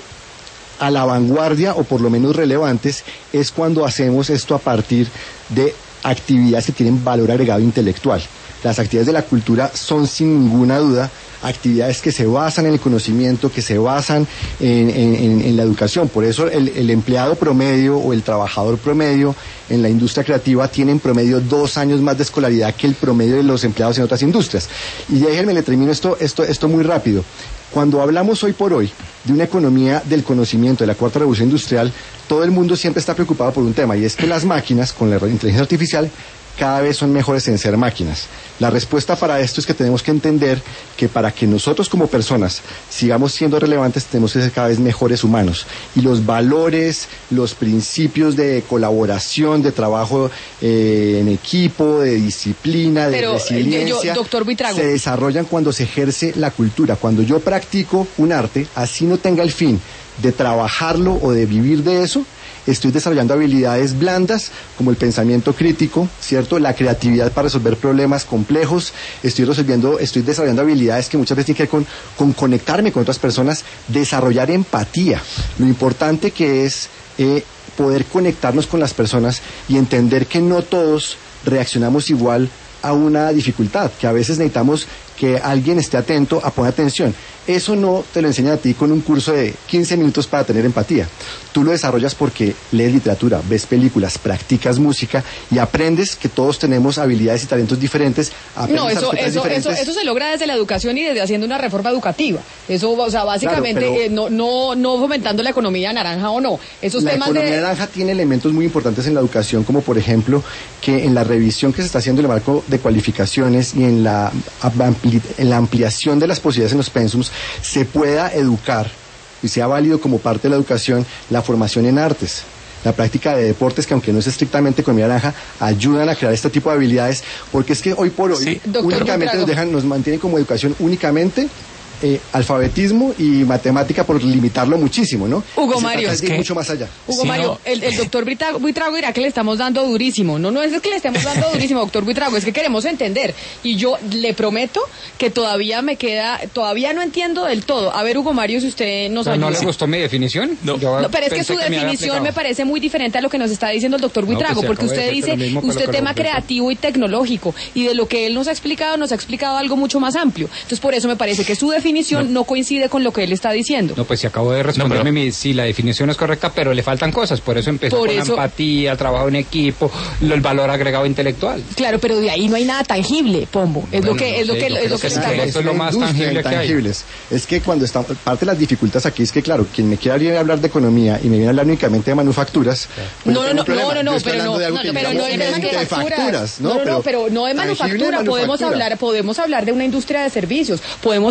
a la vanguardia, o por lo menos relevantes, es cuando hacemos esto a partir de actividades que tienen valor agregado intelectual. Las actividades de la cultura son, sin ninguna duda, actividades que se basan en el conocimiento, que se basan en, en, en la educación. Por eso el, el empleado promedio o el trabajador promedio en la industria creativa tiene en promedio dos años más de escolaridad que el promedio de los empleados en otras industrias. Y déjenme, le termino esto, esto, esto muy rápido. Cuando hablamos hoy por hoy de una economía del conocimiento, de la cuarta revolución industrial, todo el mundo siempre está preocupado por un tema, y es que las máquinas, con la inteligencia artificial, cada vez son mejores en ser máquinas. La respuesta para esto es que tenemos que entender que para que nosotros como personas sigamos siendo relevantes, tenemos que ser cada vez mejores humanos. Y los valores, los principios de colaboración, de trabajo eh, en equipo, de disciplina, de Pero, resiliencia, yo, doctor Buitrago, se desarrollan cuando se ejerce la cultura. Cuando yo practico un arte, así no tenga el fin de trabajarlo o de vivir de eso, estoy desarrollando habilidades blandas como el pensamiento crítico, ¿cierto? La creatividad para resolver problemas complejos. Estoy resolviendo, estoy desarrollando habilidades que muchas veces tienen que ver con, con conectarme con otras personas, desarrollar empatía. Lo importante que es eh, poder conectarnos con las personas y entender que no todos reaccionamos igual a una dificultad, que a veces necesitamos que alguien esté atento a poner atención. Eso no te lo enseñan a ti con un curso de quince minutos para tener empatía. Tú lo desarrollas porque lees literatura, ves películas, practicas música y aprendes que todos tenemos habilidades y talentos diferentes. No, eso, eso, eso, eso se logra desde la educación y desde haciendo una reforma educativa. Eso, o sea, básicamente, claro, pero, eh, no, no, no fomentando la economía naranja o no. Esos la temas economía de... naranja tiene elementos muy importantes en la educación, como por ejemplo que en la revisión que se está haciendo en el marco de cualificaciones y en la, en la ampliación de las posibilidades en los pensums, se pueda educar y sea válido como parte de la educación la formación en artes, la práctica de deportes, que aunque no es estrictamente economía naranja, ayudan a crear este tipo de habilidades, porque es que hoy por hoy sí. únicamente nos dejan, nos mantienen como educación únicamente Eh, alfabetismo y matemática, por limitarlo muchísimo, ¿no? Hugo Mario, es que mucho más allá. Hugo sí, Mario, no. el, el doctor Buitrago, Buitrago dirá que le estamos dando durísimo. No, no es que le estemos dando durísimo, doctor Buitrago, es que queremos entender. Y yo le prometo que todavía me queda, todavía no entiendo del todo. A ver, Hugo Mario, si usted nos ¿No, ayuda. ¿No le gustó mi definición? No. Yo No, pero es que su pensé me definición me parece muy diferente a lo que nos está diciendo el doctor No, Buitrago, pues, porque acabo de usted decirte dice, lo mismo que usted lo que tema lo pensé. creativo y tecnológico, y de lo que él nos ha explicado, nos ha explicado algo mucho más amplio. Entonces, por eso me parece que su definición no, no coincide con lo que él está diciendo. No, pues si acabo de responderme, No, pero... mi, sí, la definición es correcta, pero le faltan cosas, por eso empezó Por con eso... la empatía, trabajo en equipo, lo, el valor agregado intelectual. Claro, pero de ahí no hay nada tangible, Pombo. Es Bueno, lo que, no es lo sé, que, yo es creo lo que que estamos... eso es lo más tangible que hay. Intangibles. Es que cuando está, parte de las dificultades aquí es que, claro, quien me quiera venir a hablar de economía y me viene a hablar únicamente de manufacturas, pues no, no, no, problema. no, no, Yo estoy pero no, hablando de algo no, que pero no llamamos de manufacturas. ¿no? No, no, pero no, pero no de tangible manufactura. Podemos manufactura. hablar, podemos hablar de una industria de servicios, podemos hablar de una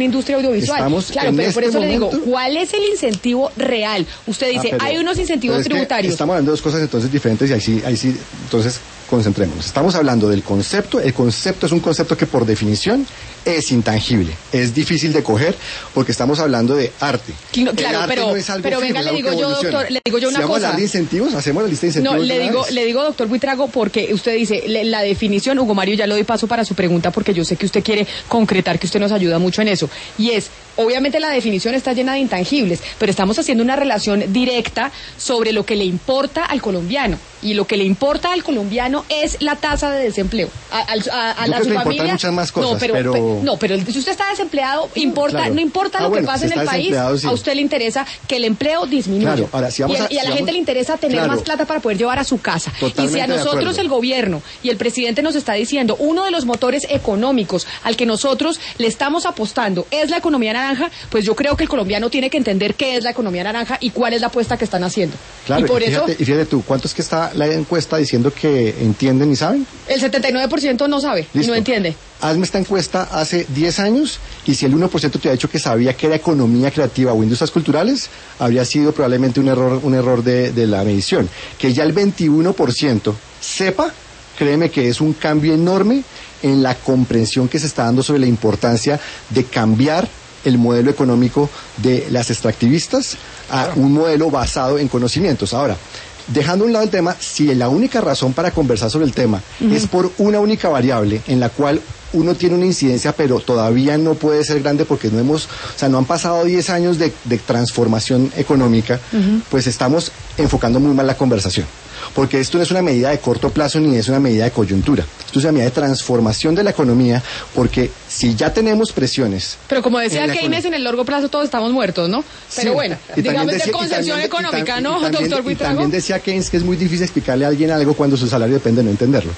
una industria audiovisual. Estamos claro, pero este por eso momento... le digo, ¿cuál es el incentivo real? Usted dice, ah, pero, hay unos incentivos es tributarios. Estamos hablando de dos cosas entonces diferentes y ahí sí, ahí sí, entonces concentrémonos. Estamos hablando del concepto. El concepto es un concepto que por definición es intangible, es difícil de coger porque estamos hablando de arte. No, claro, el arte pero, no es algo pero fijo, venga, es le algo digo que yo, evoluciona. doctor, le digo yo una si vamos cosa. a hablar de incentivos, hacemos la lista de incentivos. No, le digo, vez. le digo, doctor Buitrago, porque usted dice, le, la definición, Hugo Mario, ya le doy paso para su pregunta porque yo sé que usted quiere concretar, que usted nos ayuda mucho en eso. Y es, obviamente la definición está llena de intangibles, pero estamos haciendo una relación directa sobre lo que le importa al colombiano. Y lo que le importa al colombiano es la tasa de desempleo. A, a, a, a la, su familia. Muchas más cosas, no, pero, pero... pero no, pero si usted está desempleado, importa, claro. no importa ah, lo bueno, que pase si en el país, sí. a usted le interesa que el empleo disminuya. Claro, ahora, si vamos y, a, a, y a si la vamos, gente le interesa tener claro, más plata para poder llevar a su casa. Y si a nosotros el gobierno y el presidente nos está diciendo uno de los motores económicos al que nosotros le estamos apostando es la economía naranja, pues yo creo que el colombiano tiene que entender qué es la economía naranja y cuál es la apuesta que están haciendo. Claro, y por y fíjate, eso y fíjate tú, ¿cuánto es que está la encuesta diciendo que entienden y saben? El setenta y nueve por ciento no sabe Listo. y no entiende. Hazme esta encuesta hace diez años y si el uno por ciento te ha dicho que sabía que era economía creativa o industrias culturales, habría sido probablemente un error, un error de, de la medición. Que ya el veintiuno por ciento sepa, créeme que es un cambio enorme en la comprensión que se está dando sobre la importancia de cambiar el modelo económico de las extractivistas a un modelo basado en conocimientos. Ahora, dejando a un lado el tema, si la única razón para conversar sobre el tema uh-huh. es por una única variable en la cual uno tiene una incidencia, pero todavía no puede ser grande porque no hemos, o sea, no han pasado diez años de, de transformación económica, uh-huh. pues estamos enfocando muy mal la conversación. Porque esto no es una medida de corto plazo ni es una medida de coyuntura. Esto es una medida de transformación de la economía, porque si ya tenemos presiones... Pero como decía en Keynes, en el largo plazo todos estamos muertos, ¿no? Pero sí, bueno, digamos decía, de concepción también, económica, y, ¿no, y también, doctor Buitrago? También decía Keynes que es muy difícil explicarle a alguien algo cuando su salario depende de no entenderlo.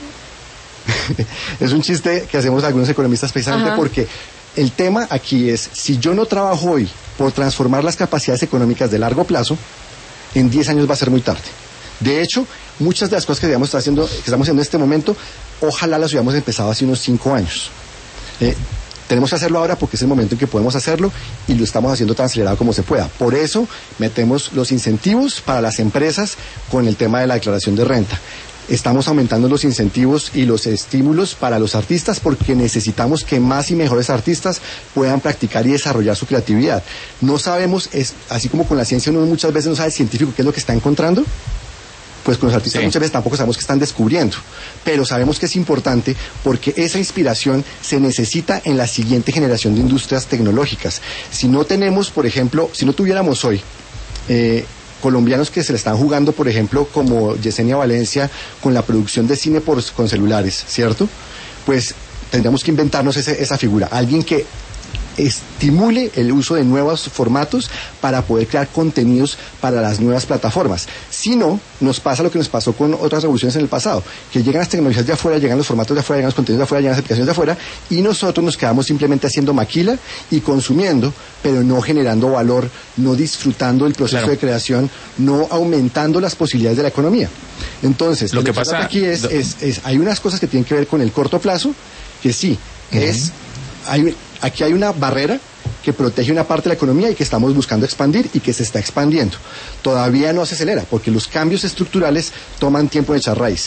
Es un chiste que hacemos algunos economistas precisamente Ajá. porque el tema aquí es, si yo no trabajo hoy por transformar las capacidades económicas de largo plazo, en diez años va a ser muy tarde. De hecho, muchas de las cosas que, digamos, está haciendo, que estamos haciendo en este momento, ojalá las hubiéramos empezado hace unos cinco años. Eh, tenemos que hacerlo ahora porque es el momento en que podemos hacerlo y lo estamos haciendo tan acelerado como se pueda. Por eso metemos los incentivos para las empresas con el tema de la declaración de renta. Estamos aumentando los incentivos y los estímulos para los artistas porque necesitamos que más y mejores artistas puedan practicar y desarrollar su creatividad. No sabemos, es, así como con la ciencia uno muchas veces no sabe el científico qué es lo que está encontrando, pues con los artistas sí. muchas veces tampoco sabemos qué están descubriendo, pero sabemos que es importante porque esa inspiración se necesita en la siguiente generación de industrias tecnológicas. Si no tenemos, por ejemplo, si no tuviéramos hoy eh, colombianos que se le están jugando, por ejemplo, como Yesenia Valencia, con la producción de cine por, con celulares, ¿cierto? Pues tendríamos que inventarnos ese, esa figura, alguien que estimule el uso de nuevos formatos para poder crear contenidos para las nuevas plataformas. Si no, nos pasa lo que nos pasó con otras revoluciones en el pasado, que llegan las tecnologías de afuera, llegan los formatos de afuera, llegan los contenidos de afuera, llegan las aplicaciones de afuera, y nosotros nos quedamos simplemente haciendo maquila y consumiendo, pero no generando valor, no disfrutando el proceso claro. de creación, no aumentando las posibilidades de la economía. Entonces, lo, lo que, que pasa aquí es, lo... es, es, hay unas cosas que tienen que ver con el corto plazo, que sí, uh-huh. es... Hay, aquí hay una barrera que protege una parte de la economía y que estamos buscando expandir y que se está expandiendo. Todavía no se acelera porque los cambios estructurales toman tiempo de echar raíz.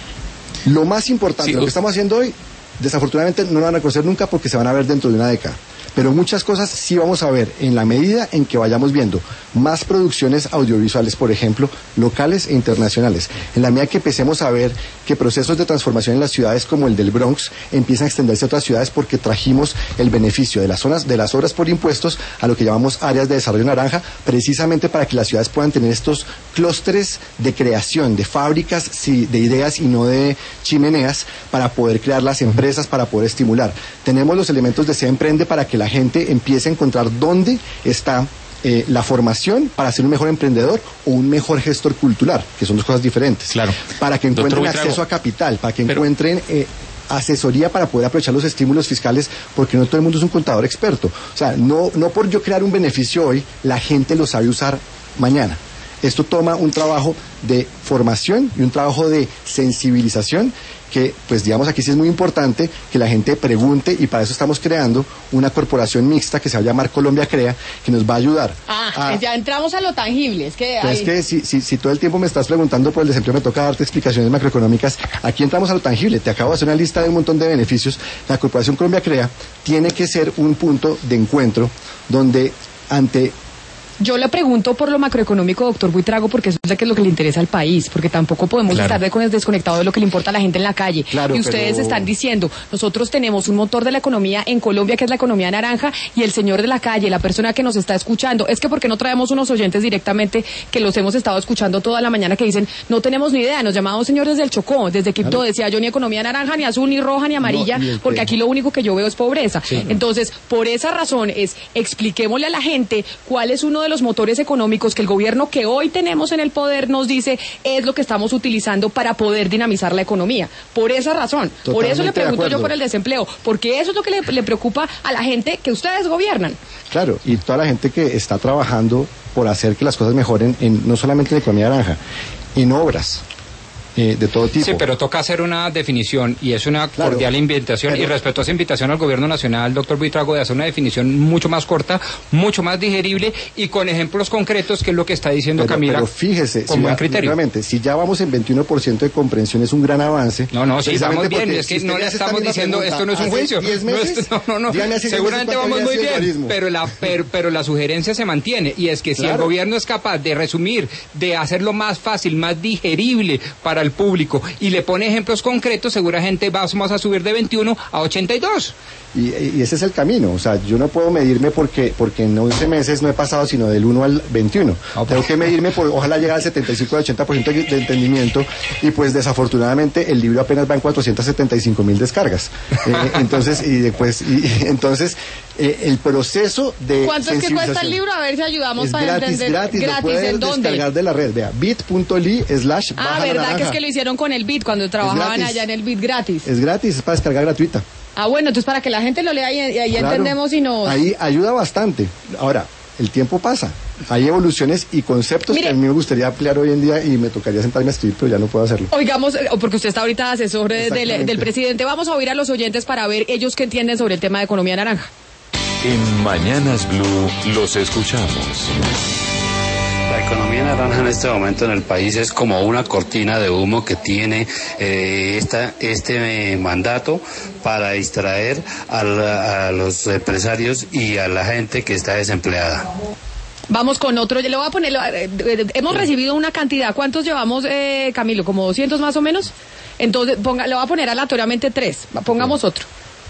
Lo más importante, sí, lo que estamos haciendo hoy, desafortunadamente no lo van a conocer nunca porque se van a ver dentro de una década. Pero muchas cosas sí vamos a ver en la medida en que vayamos viendo más producciones audiovisuales, por ejemplo, locales e internacionales. En la medida que empecemos a ver que procesos de transformación en las ciudades como el del Bronx empiezan a extenderse a otras ciudades porque trajimos el beneficio de las zonas, de las obras por impuestos a lo que llamamos áreas de desarrollo naranja, precisamente para que las ciudades puedan tener estos clústeres de creación, de fábricas sí, de ideas y no de chimeneas, para poder crear las empresas, para poder estimular. Tenemos los elementos de Se Emprende para que la gente empiece a encontrar dónde está eh, la formación para ser un mejor emprendedor o un mejor gestor cultural, que son dos cosas diferentes. Claro. Para que encuentren acceso a capital, para que Pero... encuentren eh, asesoría para poder aprovechar los estímulos fiscales, porque no todo el mundo es un contador experto. O sea, no, no por yo crear un beneficio hoy, la gente lo sabe usar mañana. esto toma un trabajo de formación y un trabajo de sensibilización que, pues digamos, aquí sí es muy importante que la gente pregunte, y para eso estamos creando una corporación mixta que se va a llamar Colombia Crea, que nos va a ayudar. Ah, a... ya entramos a lo tangible. Es que, pues es que si, si, si todo el tiempo me estás preguntando por el desempleo, me toca darte explicaciones macroeconómicas. Aquí entramos a lo tangible. Te acabo de hacer una lista de un montón de beneficios. La corporación Colombia Crea tiene que ser un punto de encuentro donde ante... Yo le pregunto por lo macroeconómico, doctor Buitrago, porque eso es lo que le interesa al país, porque tampoco podemos claro. estar desconectados de lo que le importa a la gente en la calle. Claro, y ustedes pero... están diciendo, nosotros tenemos un motor de la economía en Colombia, que es la economía naranja, y el señor de la calle, la persona que nos está escuchando, es que ¿por qué no traemos unos oyentes directamente que los hemos estado escuchando toda la mañana que dicen, no tenemos ni idea, nos llamamos señor desde el Chocó, desde Quibdó, claro. decía yo ni economía naranja, ni azul, ni roja, ni amarilla, no, porque aquí lo único que yo veo es pobreza. Sí. Entonces, por esa razón es, expliquémosle a la gente cuál es uno de los motores económicos que el gobierno que hoy tenemos en el poder nos dice es lo que estamos utilizando para poder dinamizar la economía. Por esa razón, Totalmente por eso le pregunto yo por el desempleo, porque eso es lo que le, le preocupa a la gente que ustedes gobiernan. Claro, y toda la gente que está trabajando por hacer que las cosas mejoren, en, no solamente en la economía naranja, en obras. Eh, de todo tipo. Sí, pero toca hacer una definición, y es una claro, cordial invitación, pero... y respeto a esa invitación al gobierno nacional, doctor Buitrago, de hacer una definición mucho más corta, mucho más digerible y con ejemplos concretos, que es lo que está diciendo pero, Camila. Pero fíjese, con si buen ya, criterio. Realmente, si ya vamos en veintiuno por ciento de comprensión, es un gran avance. No, no, sí, vamos bien, es que si no le estamos diciendo, pregunta, esto no es un juicio. Meses, no, no, no, no. seguramente vamos muy bien, pero la, pero, pero la sugerencia se mantiene, y es que si claro. el gobierno es capaz de resumir, de hacerlo más fácil, más digerible para el público, y le pone ejemplos concretos, seguramente vamos a subir de veintiuno a ochenta y dos. Y, y ese es el camino, o sea, yo no puedo medirme porque porque en once meses no he pasado sino del uno al veintiuno. Okay. Tengo que medirme por, ojalá llegar al setenta y cinco al ochenta por ciento de entendimiento, y pues desafortunadamente el libro apenas va en cuatrocientas setenta y cinco mil descargas. Eh, entonces, y después, y, y, entonces, eh, el proceso de ¿cuánto es que cuesta el libro? A ver si ayudamos es para gratis, entender. Gratis, gratis, lo puede ¿en dónde? Descargar de la red, vea, bit.ly slash Ah, baja ¿verdad naranja. que es que lo hicieron con el Bit cuando trabajaban allá en el Bit gratis? Es gratis, es para descargar gratuita. Ah, bueno, entonces para que la gente lo lea y ahí claro, entendemos y nos... Ahí ayuda bastante. Ahora, el tiempo pasa. Hay evoluciones y conceptos Mire, que a mí me gustaría ampliar hoy en día, y me tocaría sentarme a escribir, pero ya no puedo hacerlo. Oigamos, porque usted está ahorita asesor del, del presidente, vamos a oír a los oyentes para ver ellos qué entienden sobre el tema de economía naranja. En Mañanas Blue los escuchamos. La economía naranja en este momento en el país es como una cortina de humo que tiene eh, esta, este eh, mandato para distraer a, la, a los empresarios y a la gente que está desempleada. Vamos con otro, le voy a poner, eh, eh, hemos recibido una cantidad, ¿cuántos llevamos, eh, Camilo? ¿Como doscientos más o menos? Entonces, ponga, le voy a poner aleatoriamente tres, pongamos otro.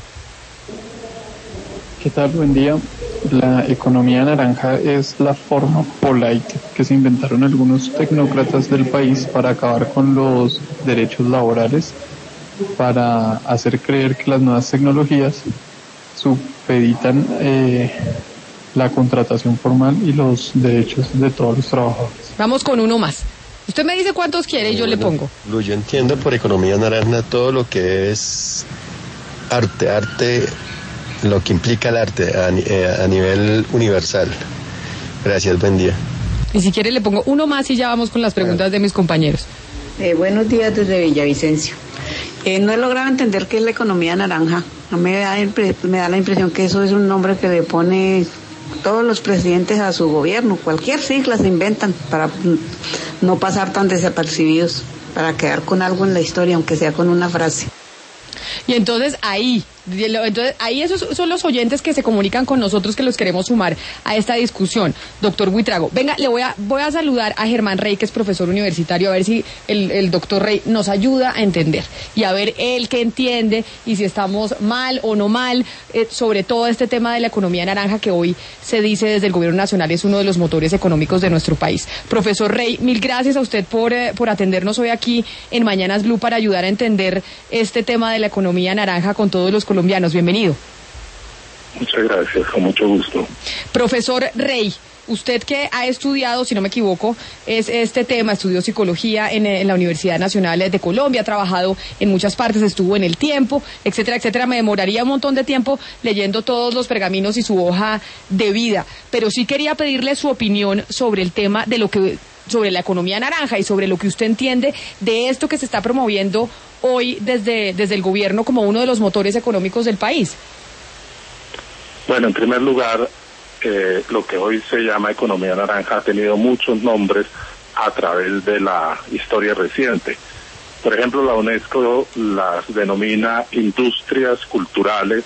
¿Qué tal? Buen día. La economía naranja es la forma polite que se inventaron algunos tecnócratas del país para acabar con los derechos laborales, para hacer creer que las nuevas tecnologías supeditan eh, la contratación formal y los derechos de todos los trabajadores. Vamos con uno más. Usted me dice cuántos quiere y yo bueno, le pongo. Lo yo entiendo por economía naranja todo lo que es arte, arte... lo que implica el arte a, eh, a nivel universal. Gracias, buen día. Y si quiere le pongo uno más y ya vamos con las preguntas de mis compañeros. Eh, buenos días desde Villavicencio. Eh, no he logrado entender qué es la economía naranja. A mí me da, me da la impresión que eso es un nombre que le pone todos los presidentes a su gobierno. Cualquier sigla se inventan para no pasar tan desapercibidos, para quedar con algo en la historia, aunque sea con una frase. Y entonces ahí, entonces ahí esos son los oyentes que se comunican con nosotros, que los queremos sumar a esta discusión. Doctor Buitrago, venga, le voy a voy a saludar a Germán Rey, que es profesor universitario, a ver si el, el doctor Rey nos ayuda a entender y a ver él qué entiende y si estamos mal o no mal eh, sobre todo este tema de la economía naranja, que hoy se dice desde el gobierno nacional es uno de los motores económicos de nuestro país. Profesor Rey, mil gracias a usted por, eh, por atendernos hoy aquí en Mañanas Blue para ayudar a entender este tema de la economía naranja con todos los colombianos. Bienvenido. Muchas gracias, con mucho gusto. Profesor Rey, usted que ha estudiado, si no me equivoco, es este tema, estudió psicología en, en la Universidad Nacional de Colombia, ha trabajado en muchas partes, estuvo en El Tiempo, etcétera, etcétera. Me demoraría un montón de tiempo leyendo todos los pergaminos y su hoja de vida, pero sí quería pedirle su opinión sobre el tema de lo que sobre la economía naranja y sobre lo que usted entiende de esto que se está promoviendo hoy desde, desde el gobierno como uno de los motores económicos del país. Bueno, en primer lugar, eh, lo que hoy se llama economía naranja ha tenido muchos nombres a través de la historia reciente. Por ejemplo, la UNESCO las denomina industrias culturales.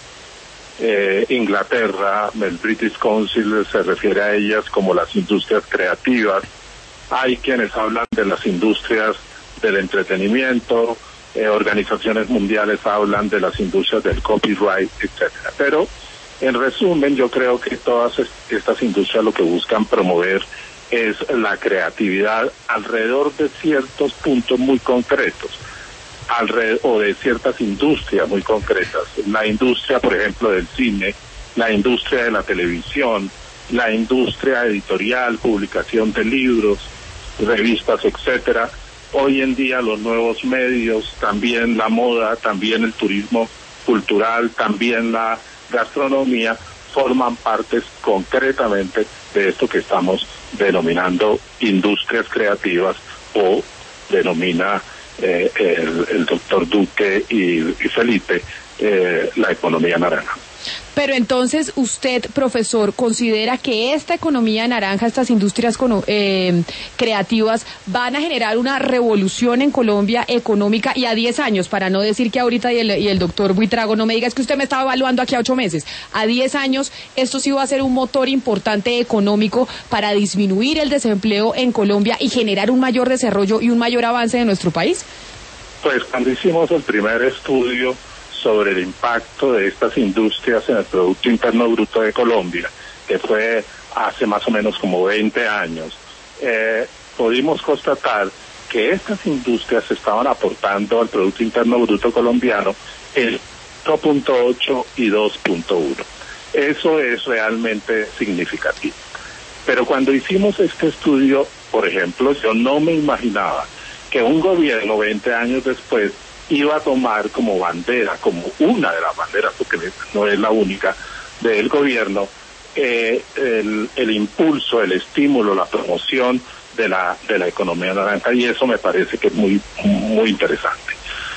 Eh, Inglaterra, el British Council se refiere a ellas como las industrias creativas. Hay quienes hablan de las industrias del entretenimiento, eh, organizaciones mundiales hablan de las industrias del copyright, etcétera. Pero, en resumen, yo creo que todas estas industrias lo que buscan promover es la creatividad alrededor de ciertos puntos muy concretos, alrededor, o de ciertas industrias muy concretas. La industria, por ejemplo, del cine, la industria de la televisión, la industria editorial, publicación de libros, revistas, etcétera. Hoy en día los nuevos medios, también la moda, también el turismo cultural, también la gastronomía, forman partes concretamente de esto que estamos denominando industrias creativas, o denomina eh, el, el doctor Duque y, y Felipe eh, la economía naranja. Pero entonces usted, profesor, considera que esta economía naranja, estas industrias eh, creativas, van a generar una revolución en Colombia económica y a diez años, para no decir que ahorita y el, y el doctor Buitrago no me diga es que usted me estaba evaluando aquí a ocho meses, a diez años esto sí va a ser un motor importante económico para disminuir el desempleo en Colombia y generar un mayor desarrollo y un mayor avance de nuestro país? Pues cuando hicimos el primer estudio sobre el impacto de estas industrias en el Producto Interno Bruto de Colombia, que fue hace más o menos como veinte años, eh, pudimos constatar que estas industrias estaban aportando al Producto Interno Bruto colombiano el uno punto ocho y dos punto uno. Eso es realmente significativo. Pero cuando hicimos este estudio, por ejemplo, yo no me imaginaba que un gobierno veinte años después iba a tomar como bandera, como una de las banderas, porque no es la única, del gobierno, eh, el, el impulso, el estímulo, la promoción de la de la economía naranja, y eso me parece que es muy, muy interesante.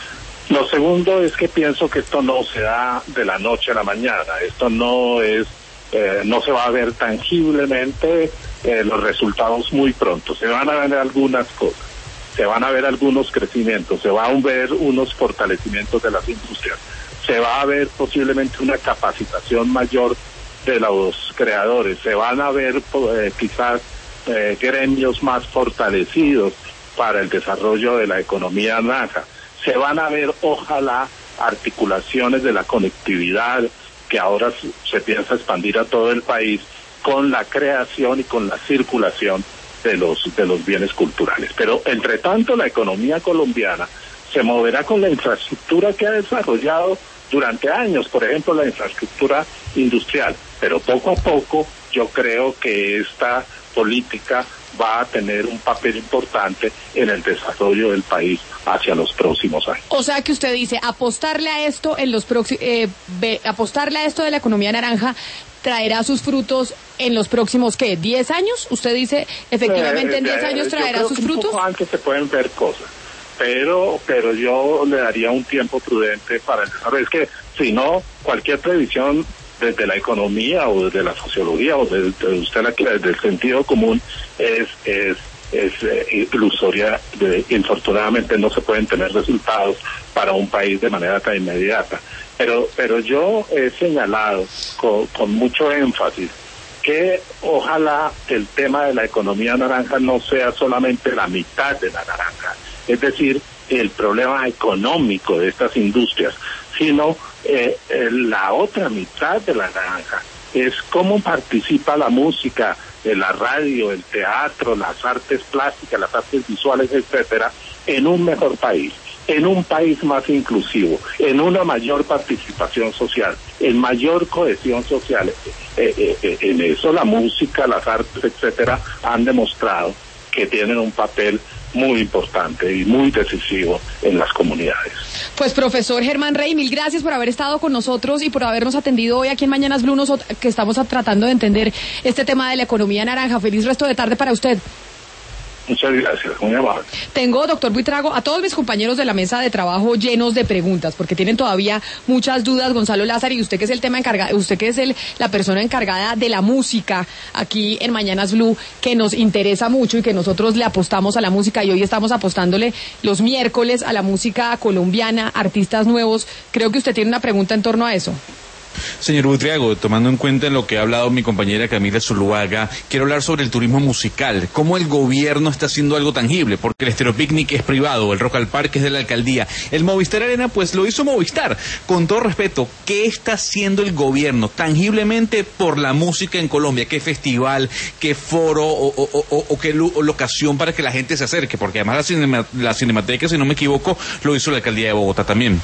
Lo segundo es que pienso que esto no se da de la noche a la mañana, esto no es, eh, no se va a ver tangiblemente eh, los resultados muy pronto, se van a ver algunas cosas. Se van a ver algunos crecimientos, se van a ver unos fortalecimientos de las industrias, se va a ver posiblemente una capacitación mayor de los creadores, se van a ver eh, quizás eh, gremios más fortalecidos para el desarrollo de la economía naranja, se van a ver ojalá articulaciones de la conectividad que ahora se piensa expandir a todo el país con la creación y con la circulación de los de los bienes culturales. Pero entre tanto la economía colombiana se moverá con la infraestructura que ha desarrollado durante años, por ejemplo la infraestructura industrial, pero poco a poco yo creo que esta política va a tener un papel importante en el desarrollo del país hacia los próximos años. O sea que usted dice apostarle a esto en los próximos eh, apostarle a esto de la economía naranja traerá sus frutos en los próximos, ¿qué? ¿diez años? Usted dice, efectivamente, en diez años traerá sus frutos. Un poco antes se pueden ver cosas, pero pero yo le daría un tiempo prudente para el desarrollo. Es que, si no, cualquier previsión desde la economía o desde la sociología o desde, desde usted la desde el sentido común es es es eh, ilusoria. De, infortunadamente no se pueden tener resultados para un país de manera tan inmediata. Pero, pero yo he señalado con, con mucho énfasis que ojalá el tema de la economía naranja no sea solamente la mitad de la naranja, es decir, el problema económico de estas industrias, sino eh, eh, la otra mitad de la naranja, es cómo participa la música, eh, la radio, el teatro, las artes plásticas, las artes visuales, etcétera, en un mejor país, en un país más inclusivo, en una mayor participación social, en mayor cohesión social. Eh, eh, eh, en eso la música, las artes, etcétera, han demostrado que tienen un papel muy importante y muy decisivo en las comunidades. Pues profesor Germán Rey, mil gracias por haber estado con nosotros y por habernos atendido hoy aquí en Mañanas Blue, nosotros, que estamos tratando de entender este tema de la economía naranja. Feliz resto de tarde para usted. Muchas gracias, muy amable. Tengo, doctor Buitrago, a todos mis compañeros de la mesa de trabajo llenos de preguntas, porque tienen todavía muchas dudas. Gonzalo Lázaro, y usted que es el tema encargado, usted que es el, la persona encargada de la música aquí en Mañanas Blue, que nos interesa mucho y que nosotros le apostamos a la música, y hoy estamos apostándole los miércoles a la música colombiana, artistas nuevos. Creo que usted tiene una pregunta en torno a eso. Señor Buitrago, tomando en cuenta en lo que ha hablado mi compañera Camila Zuluaga, quiero hablar sobre el turismo musical. ¿Cómo el gobierno está haciendo algo tangible? Porque el Estéreo Picnic es privado, el Rock al Parque es de la alcaldía, el Movistar Arena pues lo hizo Movistar. Con todo respeto, ¿qué está haciendo el gobierno tangiblemente por la música en Colombia? ¿Qué festival, qué foro o, o, o, o qué locación para que la gente se acerque? Porque además la, cinema, la Cinemateca, si no me equivoco, lo hizo la alcaldía de Bogotá también.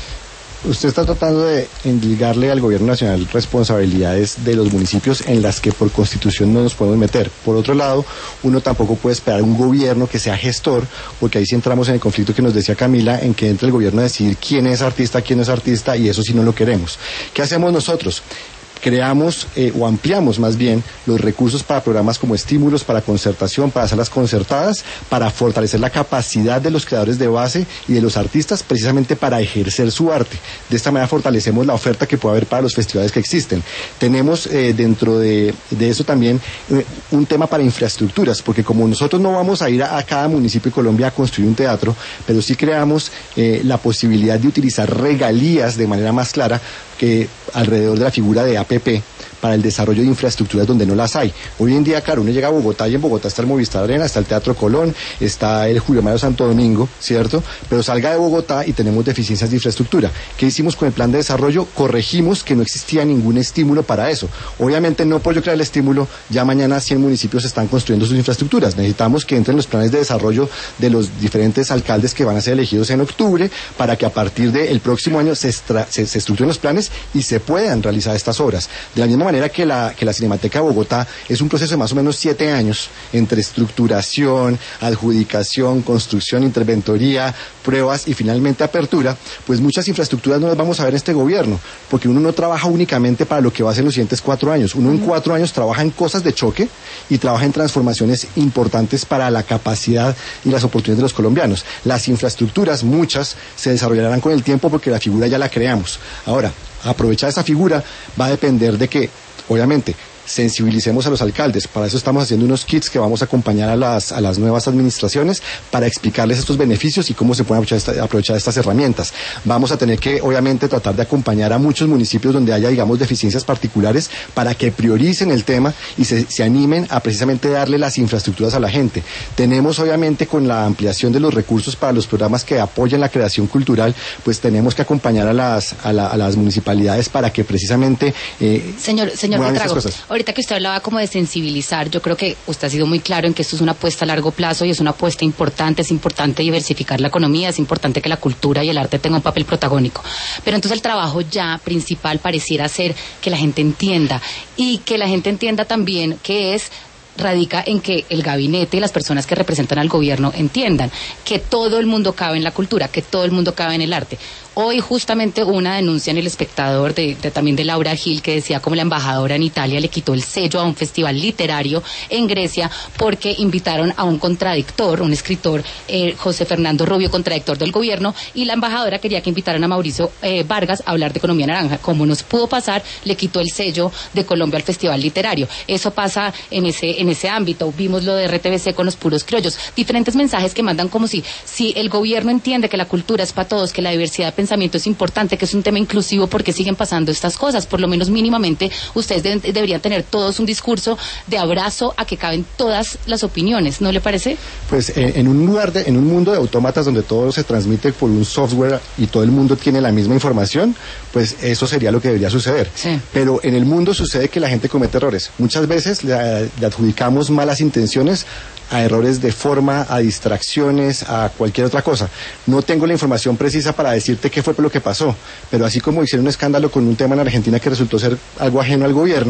Usted está tratando de endilgarle al gobierno nacional responsabilidades de los municipios en las que por constitución no nos podemos meter. Por otro lado, uno tampoco puede esperar un gobierno que sea gestor, porque ahí sí entramos en el conflicto que nos decía Camila, en que entre el gobierno a decidir quién es artista, quién no es artista, y eso sí no lo queremos. ¿Qué hacemos nosotros? Creamos eh, o ampliamos más bien los recursos para programas como estímulos, para concertación, para salas concertadas, para fortalecer la capacidad de los creadores de base y de los artistas precisamente para ejercer su arte. De esta manera fortalecemos la oferta que puede haber para los festivales que existen. Tenemos eh, dentro de, de eso también eh, un tema para infraestructuras, porque como nosotros no vamos a ir a, a cada municipio de Colombia a construir un teatro, pero sí creamos eh, la posibilidad de utilizar regalías de manera más clara que alrededor de la figura de A P P para el desarrollo de infraestructuras donde no las hay. Hoy en día, claro, uno llega a Bogotá y en Bogotá está el Movistar Arena, está el Teatro Colón, está el Julio Mario Santo Domingo, ¿cierto? Pero salga de Bogotá y tenemos deficiencias de infraestructura. ¿Qué hicimos con el plan de desarrollo? Corregimos que no existía ningún estímulo para eso. Obviamente no por yo crear el estímulo, ya mañana cien municipios están construyendo sus infraestructuras. Necesitamos que entren los planes de desarrollo de los diferentes alcaldes que van a ser elegidos en octubre para que a partir del próximo año se, extra, se, se estructuren los planes y se puedan realizar estas obras. De la misma manera manera que la, que la Cinemateca de Bogotá es un proceso de más o menos siete años entre estructuración, adjudicación, construcción, interventoría, pruebas y finalmente apertura, pues muchas infraestructuras no las vamos a ver en este gobierno, porque uno no trabaja únicamente para lo que va a hacer los siguientes cuatro años. Uno en cuatro años trabaja en cosas de choque y trabaja en transformaciones importantes para la capacidad y las oportunidades de los colombianos. Las infraestructuras, muchas, se desarrollarán con el tiempo porque la figura ya la creamos. Ahora, aprovechar esa figura va a depender de que, obviamente, sensibilicemos a los alcaldes. Para eso estamos haciendo unos kits que vamos a acompañar a las, a las nuevas administraciones para explicarles estos beneficios y cómo se pueden aprovechar, esta, aprovechar estas herramientas. Vamos a tener que, obviamente, tratar de acompañar a muchos municipios donde haya, digamos, deficiencias particulares para que prioricen el tema y se, se animen a precisamente darle las infraestructuras a la gente. Tenemos, obviamente, con la ampliación de los recursos para los programas que apoyan la creación cultural, pues tenemos que acompañar a las, a la, a las municipalidades para que precisamente eh, señor, señor Buitrago, ahorita que usted hablaba como de sensibilizar, yo creo que usted ha sido muy claro en que esto es una apuesta a largo plazo y es una apuesta importante, es importante diversificar la economía, es importante que la cultura y el arte tengan un papel protagónico. Pero entonces el trabajo ya principal pareciera ser que la gente entienda y que la gente entienda también que es radica en que el gabinete y las personas que representan al gobierno entiendan que todo el mundo cabe en la cultura, que todo el mundo cabe en el arte. Hoy justamente hubo una denuncia en El Espectador de, de también de Laura Gil que decía como la embajadora en Italia le quitó el sello a un festival literario en Grecia porque invitaron a un contradictor, un escritor, eh, José Fernando Rubio, contradictor del gobierno, y la embajadora quería que invitaran a Mauricio eh, Vargas a hablar de economía naranja. Como nos pudo pasar, le quitó el sello de Colombia al festival literario. Eso pasa en ese en ese ámbito. Vimos lo de R T V C con los puros criollos. Diferentes mensajes que mandan como si, si el gobierno entiende que la cultura es para todos, que la diversidad de pensamiento es importante, que es un tema inclusivo, porque siguen pasando estas cosas. Por lo menos mínimamente ustedes deben, deberían tener todos un discurso de abrazo a que caben todas las opiniones, ¿no le parece? Pues eh, en un lugar de, en un mundo de autómatas donde todo se transmite por un software y todo el mundo tiene la misma información, pues eso sería lo que debería suceder. Sí. Pero en el mundo sucede que la gente comete errores. Muchas veces le, le adjudicamos malas intenciones a errores de forma, a distracciones, a cualquier otra cosa. No tengo la información precisa para decirte qué fue lo que pasó, pero así como hicieron un escándalo con un tema en Argentina que resultó ser algo ajeno al gobierno,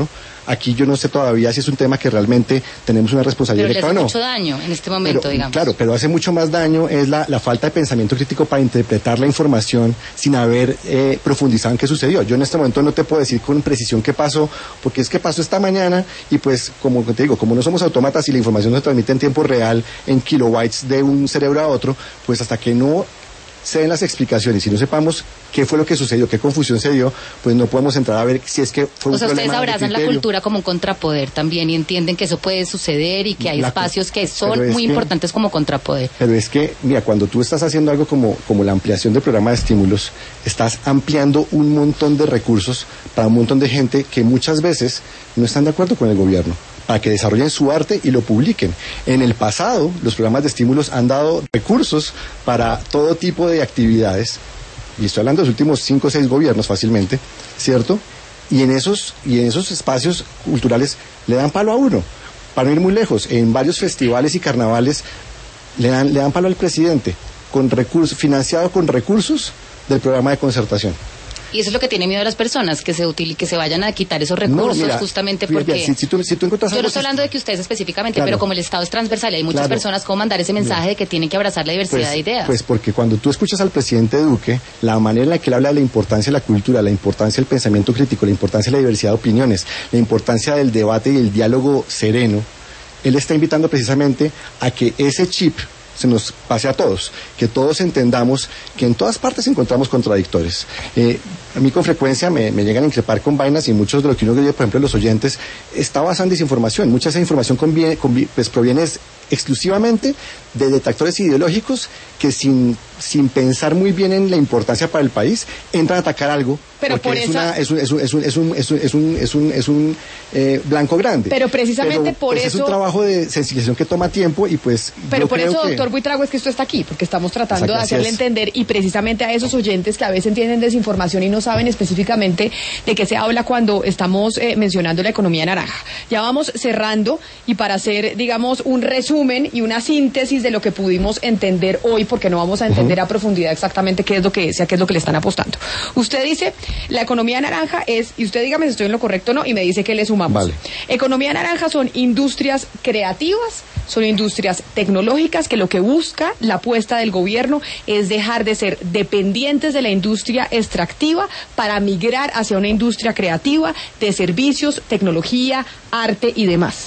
Aquí yo no sé todavía si es un tema que realmente tenemos una responsabilidad directa o no. Pero le hace mucho daño en este momento, pero, digamos. Claro, pero hace mucho más daño es la, la falta de pensamiento crítico para interpretar la información sin haber eh, profundizado en qué sucedió. Yo en este momento no te puedo decir con precisión qué pasó, porque es que pasó esta mañana y pues, como te digo, como no somos autómatas y la información no se transmite en tiempo real, en kilobytes de un cerebro a otro, pues hasta que no se den las explicaciones y no sepamos qué fue lo que sucedió, qué confusión se dio, pues no podemos entrar a ver si es que fue un problema. O sea, ustedes abrazan la cultura como un contrapoder también y entienden que eso puede suceder y que hay la, espacios que son muy que, importantes como contrapoder. Pero es que, mira, cuando tú estás haciendo algo como, como la ampliación del programa de estímulos, estás ampliando un montón de recursos para un montón de gente que muchas veces no están de acuerdo con el gobierno, para que desarrollen su arte y lo publiquen. En el pasado, los programas de estímulos han dado recursos para todo tipo de actividades, y estoy hablando de los últimos cinco o seis gobiernos fácilmente, ¿cierto? Y en esos, y en esos espacios culturales le dan palo a uno. Para no ir muy lejos, en varios festivales y carnavales le dan, le dan palo al presidente, con recursos, financiado con recursos del programa de concertación. Y eso es lo que tiene miedo a las personas, que se util, que se vayan a quitar esos recursos, no, mira, justamente porque... Mira, si, si tú, si tú encuentras yo no estoy hablando de que ustedes específicamente, claro, pero como el Estado es transversal y hay muchas claro, personas, ¿cómo mandar ese mensaje mira, de que tienen que abrazar la diversidad pues, de ideas? Pues porque cuando tú escuchas al presidente Duque, la manera en la que él habla de la importancia de la cultura, la importancia del pensamiento crítico, la importancia de la diversidad de opiniones, la importancia del debate y el diálogo sereno, él está invitando precisamente a que ese chip se nos pase a todos, que todos entendamos que en todas partes encontramos contradictores. Eh, a mí con frecuencia me, me llegan a increpar con vainas y muchos de lo que uno oye, por ejemplo, los oyentes, está basada en desinformación. Mucha de esa información conviene, conviene, pues, proviene exclusivamente de detractores ideológicos que sin, sin pensar muy bien en la importancia para el país, entran a atacar algo. Pero porque por es, esa... una, es un, es un, es un, es un, es un, es un, es un, es un eh, blanco grande. Pero precisamente Pero, por pues, eso... es un trabajo de sensibilización que toma tiempo y pues... Pero yo por creo eso, que... doctor Buitrago, es que esto está aquí, porque estamos tratando Exacto, de hacerle es. entender y precisamente a esos oyentes que a veces tienen desinformación y no saben específicamente de qué se habla cuando estamos eh, mencionando la economía naranja. Ya vamos cerrando y para hacer, digamos, un resumen y una síntesis de lo que pudimos entender hoy, porque no vamos a entender uh-huh. a profundidad exactamente qué es lo que es, qué es lo que le están apostando. Usted dice, la economía naranja es, y usted dígame si estoy en lo correcto o no, y me dice que le sumamos. Vale. Economía naranja son industrias creativas, son industrias tecnológicas que lo que busca la apuesta del gobierno es dejar de ser dependientes de la industria extractiva para migrar hacia una industria creativa de servicios, tecnología, arte y demás.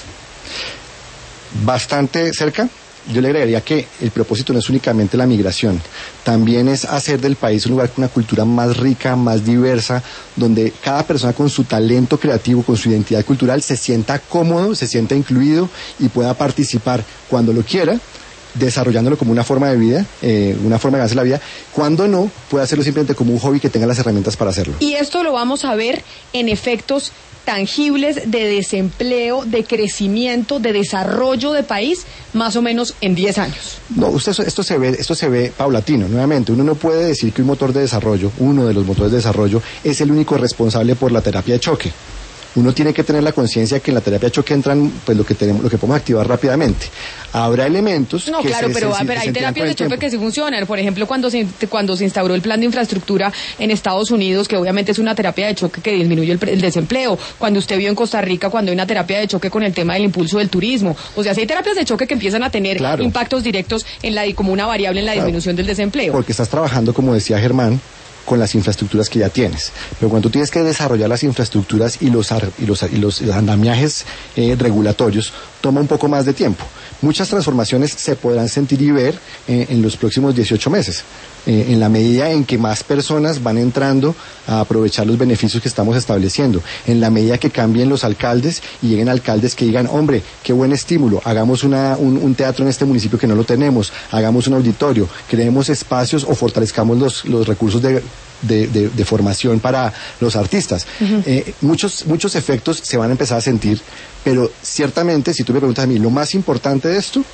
Bastante cerca. Yo le agregaría que el propósito no es únicamente la migración, también es hacer del país un lugar con una cultura más rica, más diversa, donde cada persona con su talento creativo, con su identidad cultural, se sienta cómodo, se sienta incluido y pueda participar cuando lo quiera, desarrollándolo como una forma de vida, eh, una forma de ganarse la vida, cuando no, puede hacerlo simplemente como un hobby que tenga las herramientas para hacerlo. Y esto lo vamos a ver en efectos tangibles de desempleo, de crecimiento, de desarrollo de país, más o menos en diez años. No, usted, esto se ve, esto se ve paulatino, nuevamente. Uno no puede decir que un motor de desarrollo, uno de los motores de desarrollo, es el único responsable por la terapia de choque. Uno tiene que tener la conciencia que en la terapia de choque entran pues lo que tenemos, lo que podemos activar rápidamente. Habrá elementos no, que claro, se, pero, se, pero se hay terapias de choque tiempo. que sí funcionan. Por ejemplo, cuando se cuando se instauró el plan de infraestructura en Estados Unidos, que obviamente es una terapia de choque que disminuye el, el desempleo. Cuando usted vio en Costa Rica, cuando hay una terapia de choque con el tema del impulso del turismo. O sea, sí hay terapias de choque que empiezan a tener claro. impactos directos en la como una variable en la claro. disminución del desempleo. Porque estás trabajando, como decía Germán, con las infraestructuras que ya tienes. Pero cuando tú tienes que desarrollar las infraestructuras y los, y los, y los andamiajes eh, regulatorios, toma un poco más de tiempo. Muchas transformaciones se podrán sentir y ver eh, en los próximos dieciocho meses, eh, en la medida en que más personas van entrando a aprovechar los beneficios que estamos estableciendo, en la medida que cambien los alcaldes y lleguen alcaldes que digan, hombre, qué buen estímulo, hagamos una, un, un teatro en este municipio que no lo tenemos, hagamos un auditorio, creemos espacios o fortalezcamos los, los recursos de De, de, de formación para los artistas. Uh-huh. Eh, muchos, muchos efectos se van a empezar a sentir, pero ciertamente, si tú me preguntas a mí, lo más importante de esto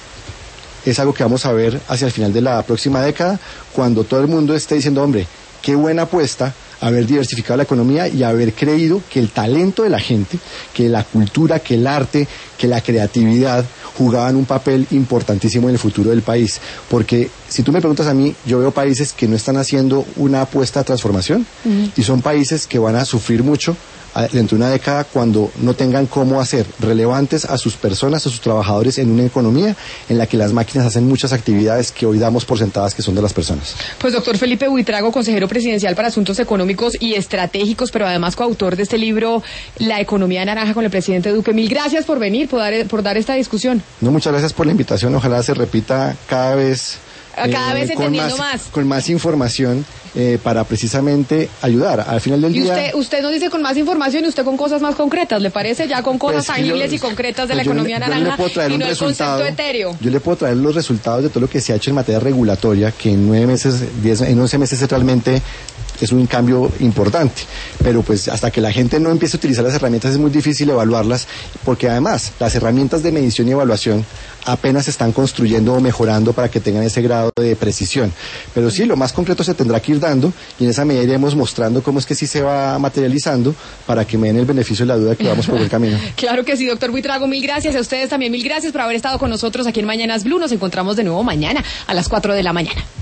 es algo que vamos a ver hacia el final de la próxima década, cuando todo el mundo esté diciendo, hombre, qué buena apuesta haber diversificado la economía y haber creído que el talento de la gente, que la cultura, que el arte, que la creatividad jugaban un papel importantísimo en el futuro del país. Porque si tú me preguntas a mí, yo veo países que no están haciendo una apuesta a transformación uh-huh. y son países que van a sufrir mucho dentro de una década cuando no tengan cómo hacer relevantes a sus personas, a sus trabajadores en una economía en la que las máquinas hacen muchas actividades que hoy damos por sentadas que son de las personas. Pues doctor Felipe Buitrago, consejero presidencial para asuntos económicos y estratégicos, pero además coautor de este libro La economía naranja con el presidente Duque. Mil gracias por venir, por dar, por dar esta discusión. No, muchas gracias por la invitación. Ojalá se repita cada vez. Cada eh, vez entendiendo más, más. Con más información eh, para precisamente ayudar. Al final del y día... Usted, usted nos dice con más información y usted con cosas más concretas, ¿le parece? Ya con cosas pues tangibles yo, y concretas de pues la economía le, naranja y no el concepto etéreo. Yo le puedo traer los resultados de todo lo que se ha hecho en materia regulatoria, que en nueve meses, diez, en once meses realmente es un cambio importante, pero pues hasta que la gente no empiece a utilizar las herramientas es muy difícil evaluarlas, porque además las herramientas de medición y evaluación apenas se están construyendo o mejorando para que tengan ese grado de precisión. Pero sí, lo más concreto se tendrá que ir dando y en esa medida iremos mostrando cómo es que sí se va materializando para que me den el beneficio de la duda que vamos por el camino. Claro que sí, doctor Buitrago, mil gracias. A ustedes también mil gracias por haber estado con nosotros aquí en Mañanas Blue. Nos encontramos de nuevo mañana a las cuatro de la mañana.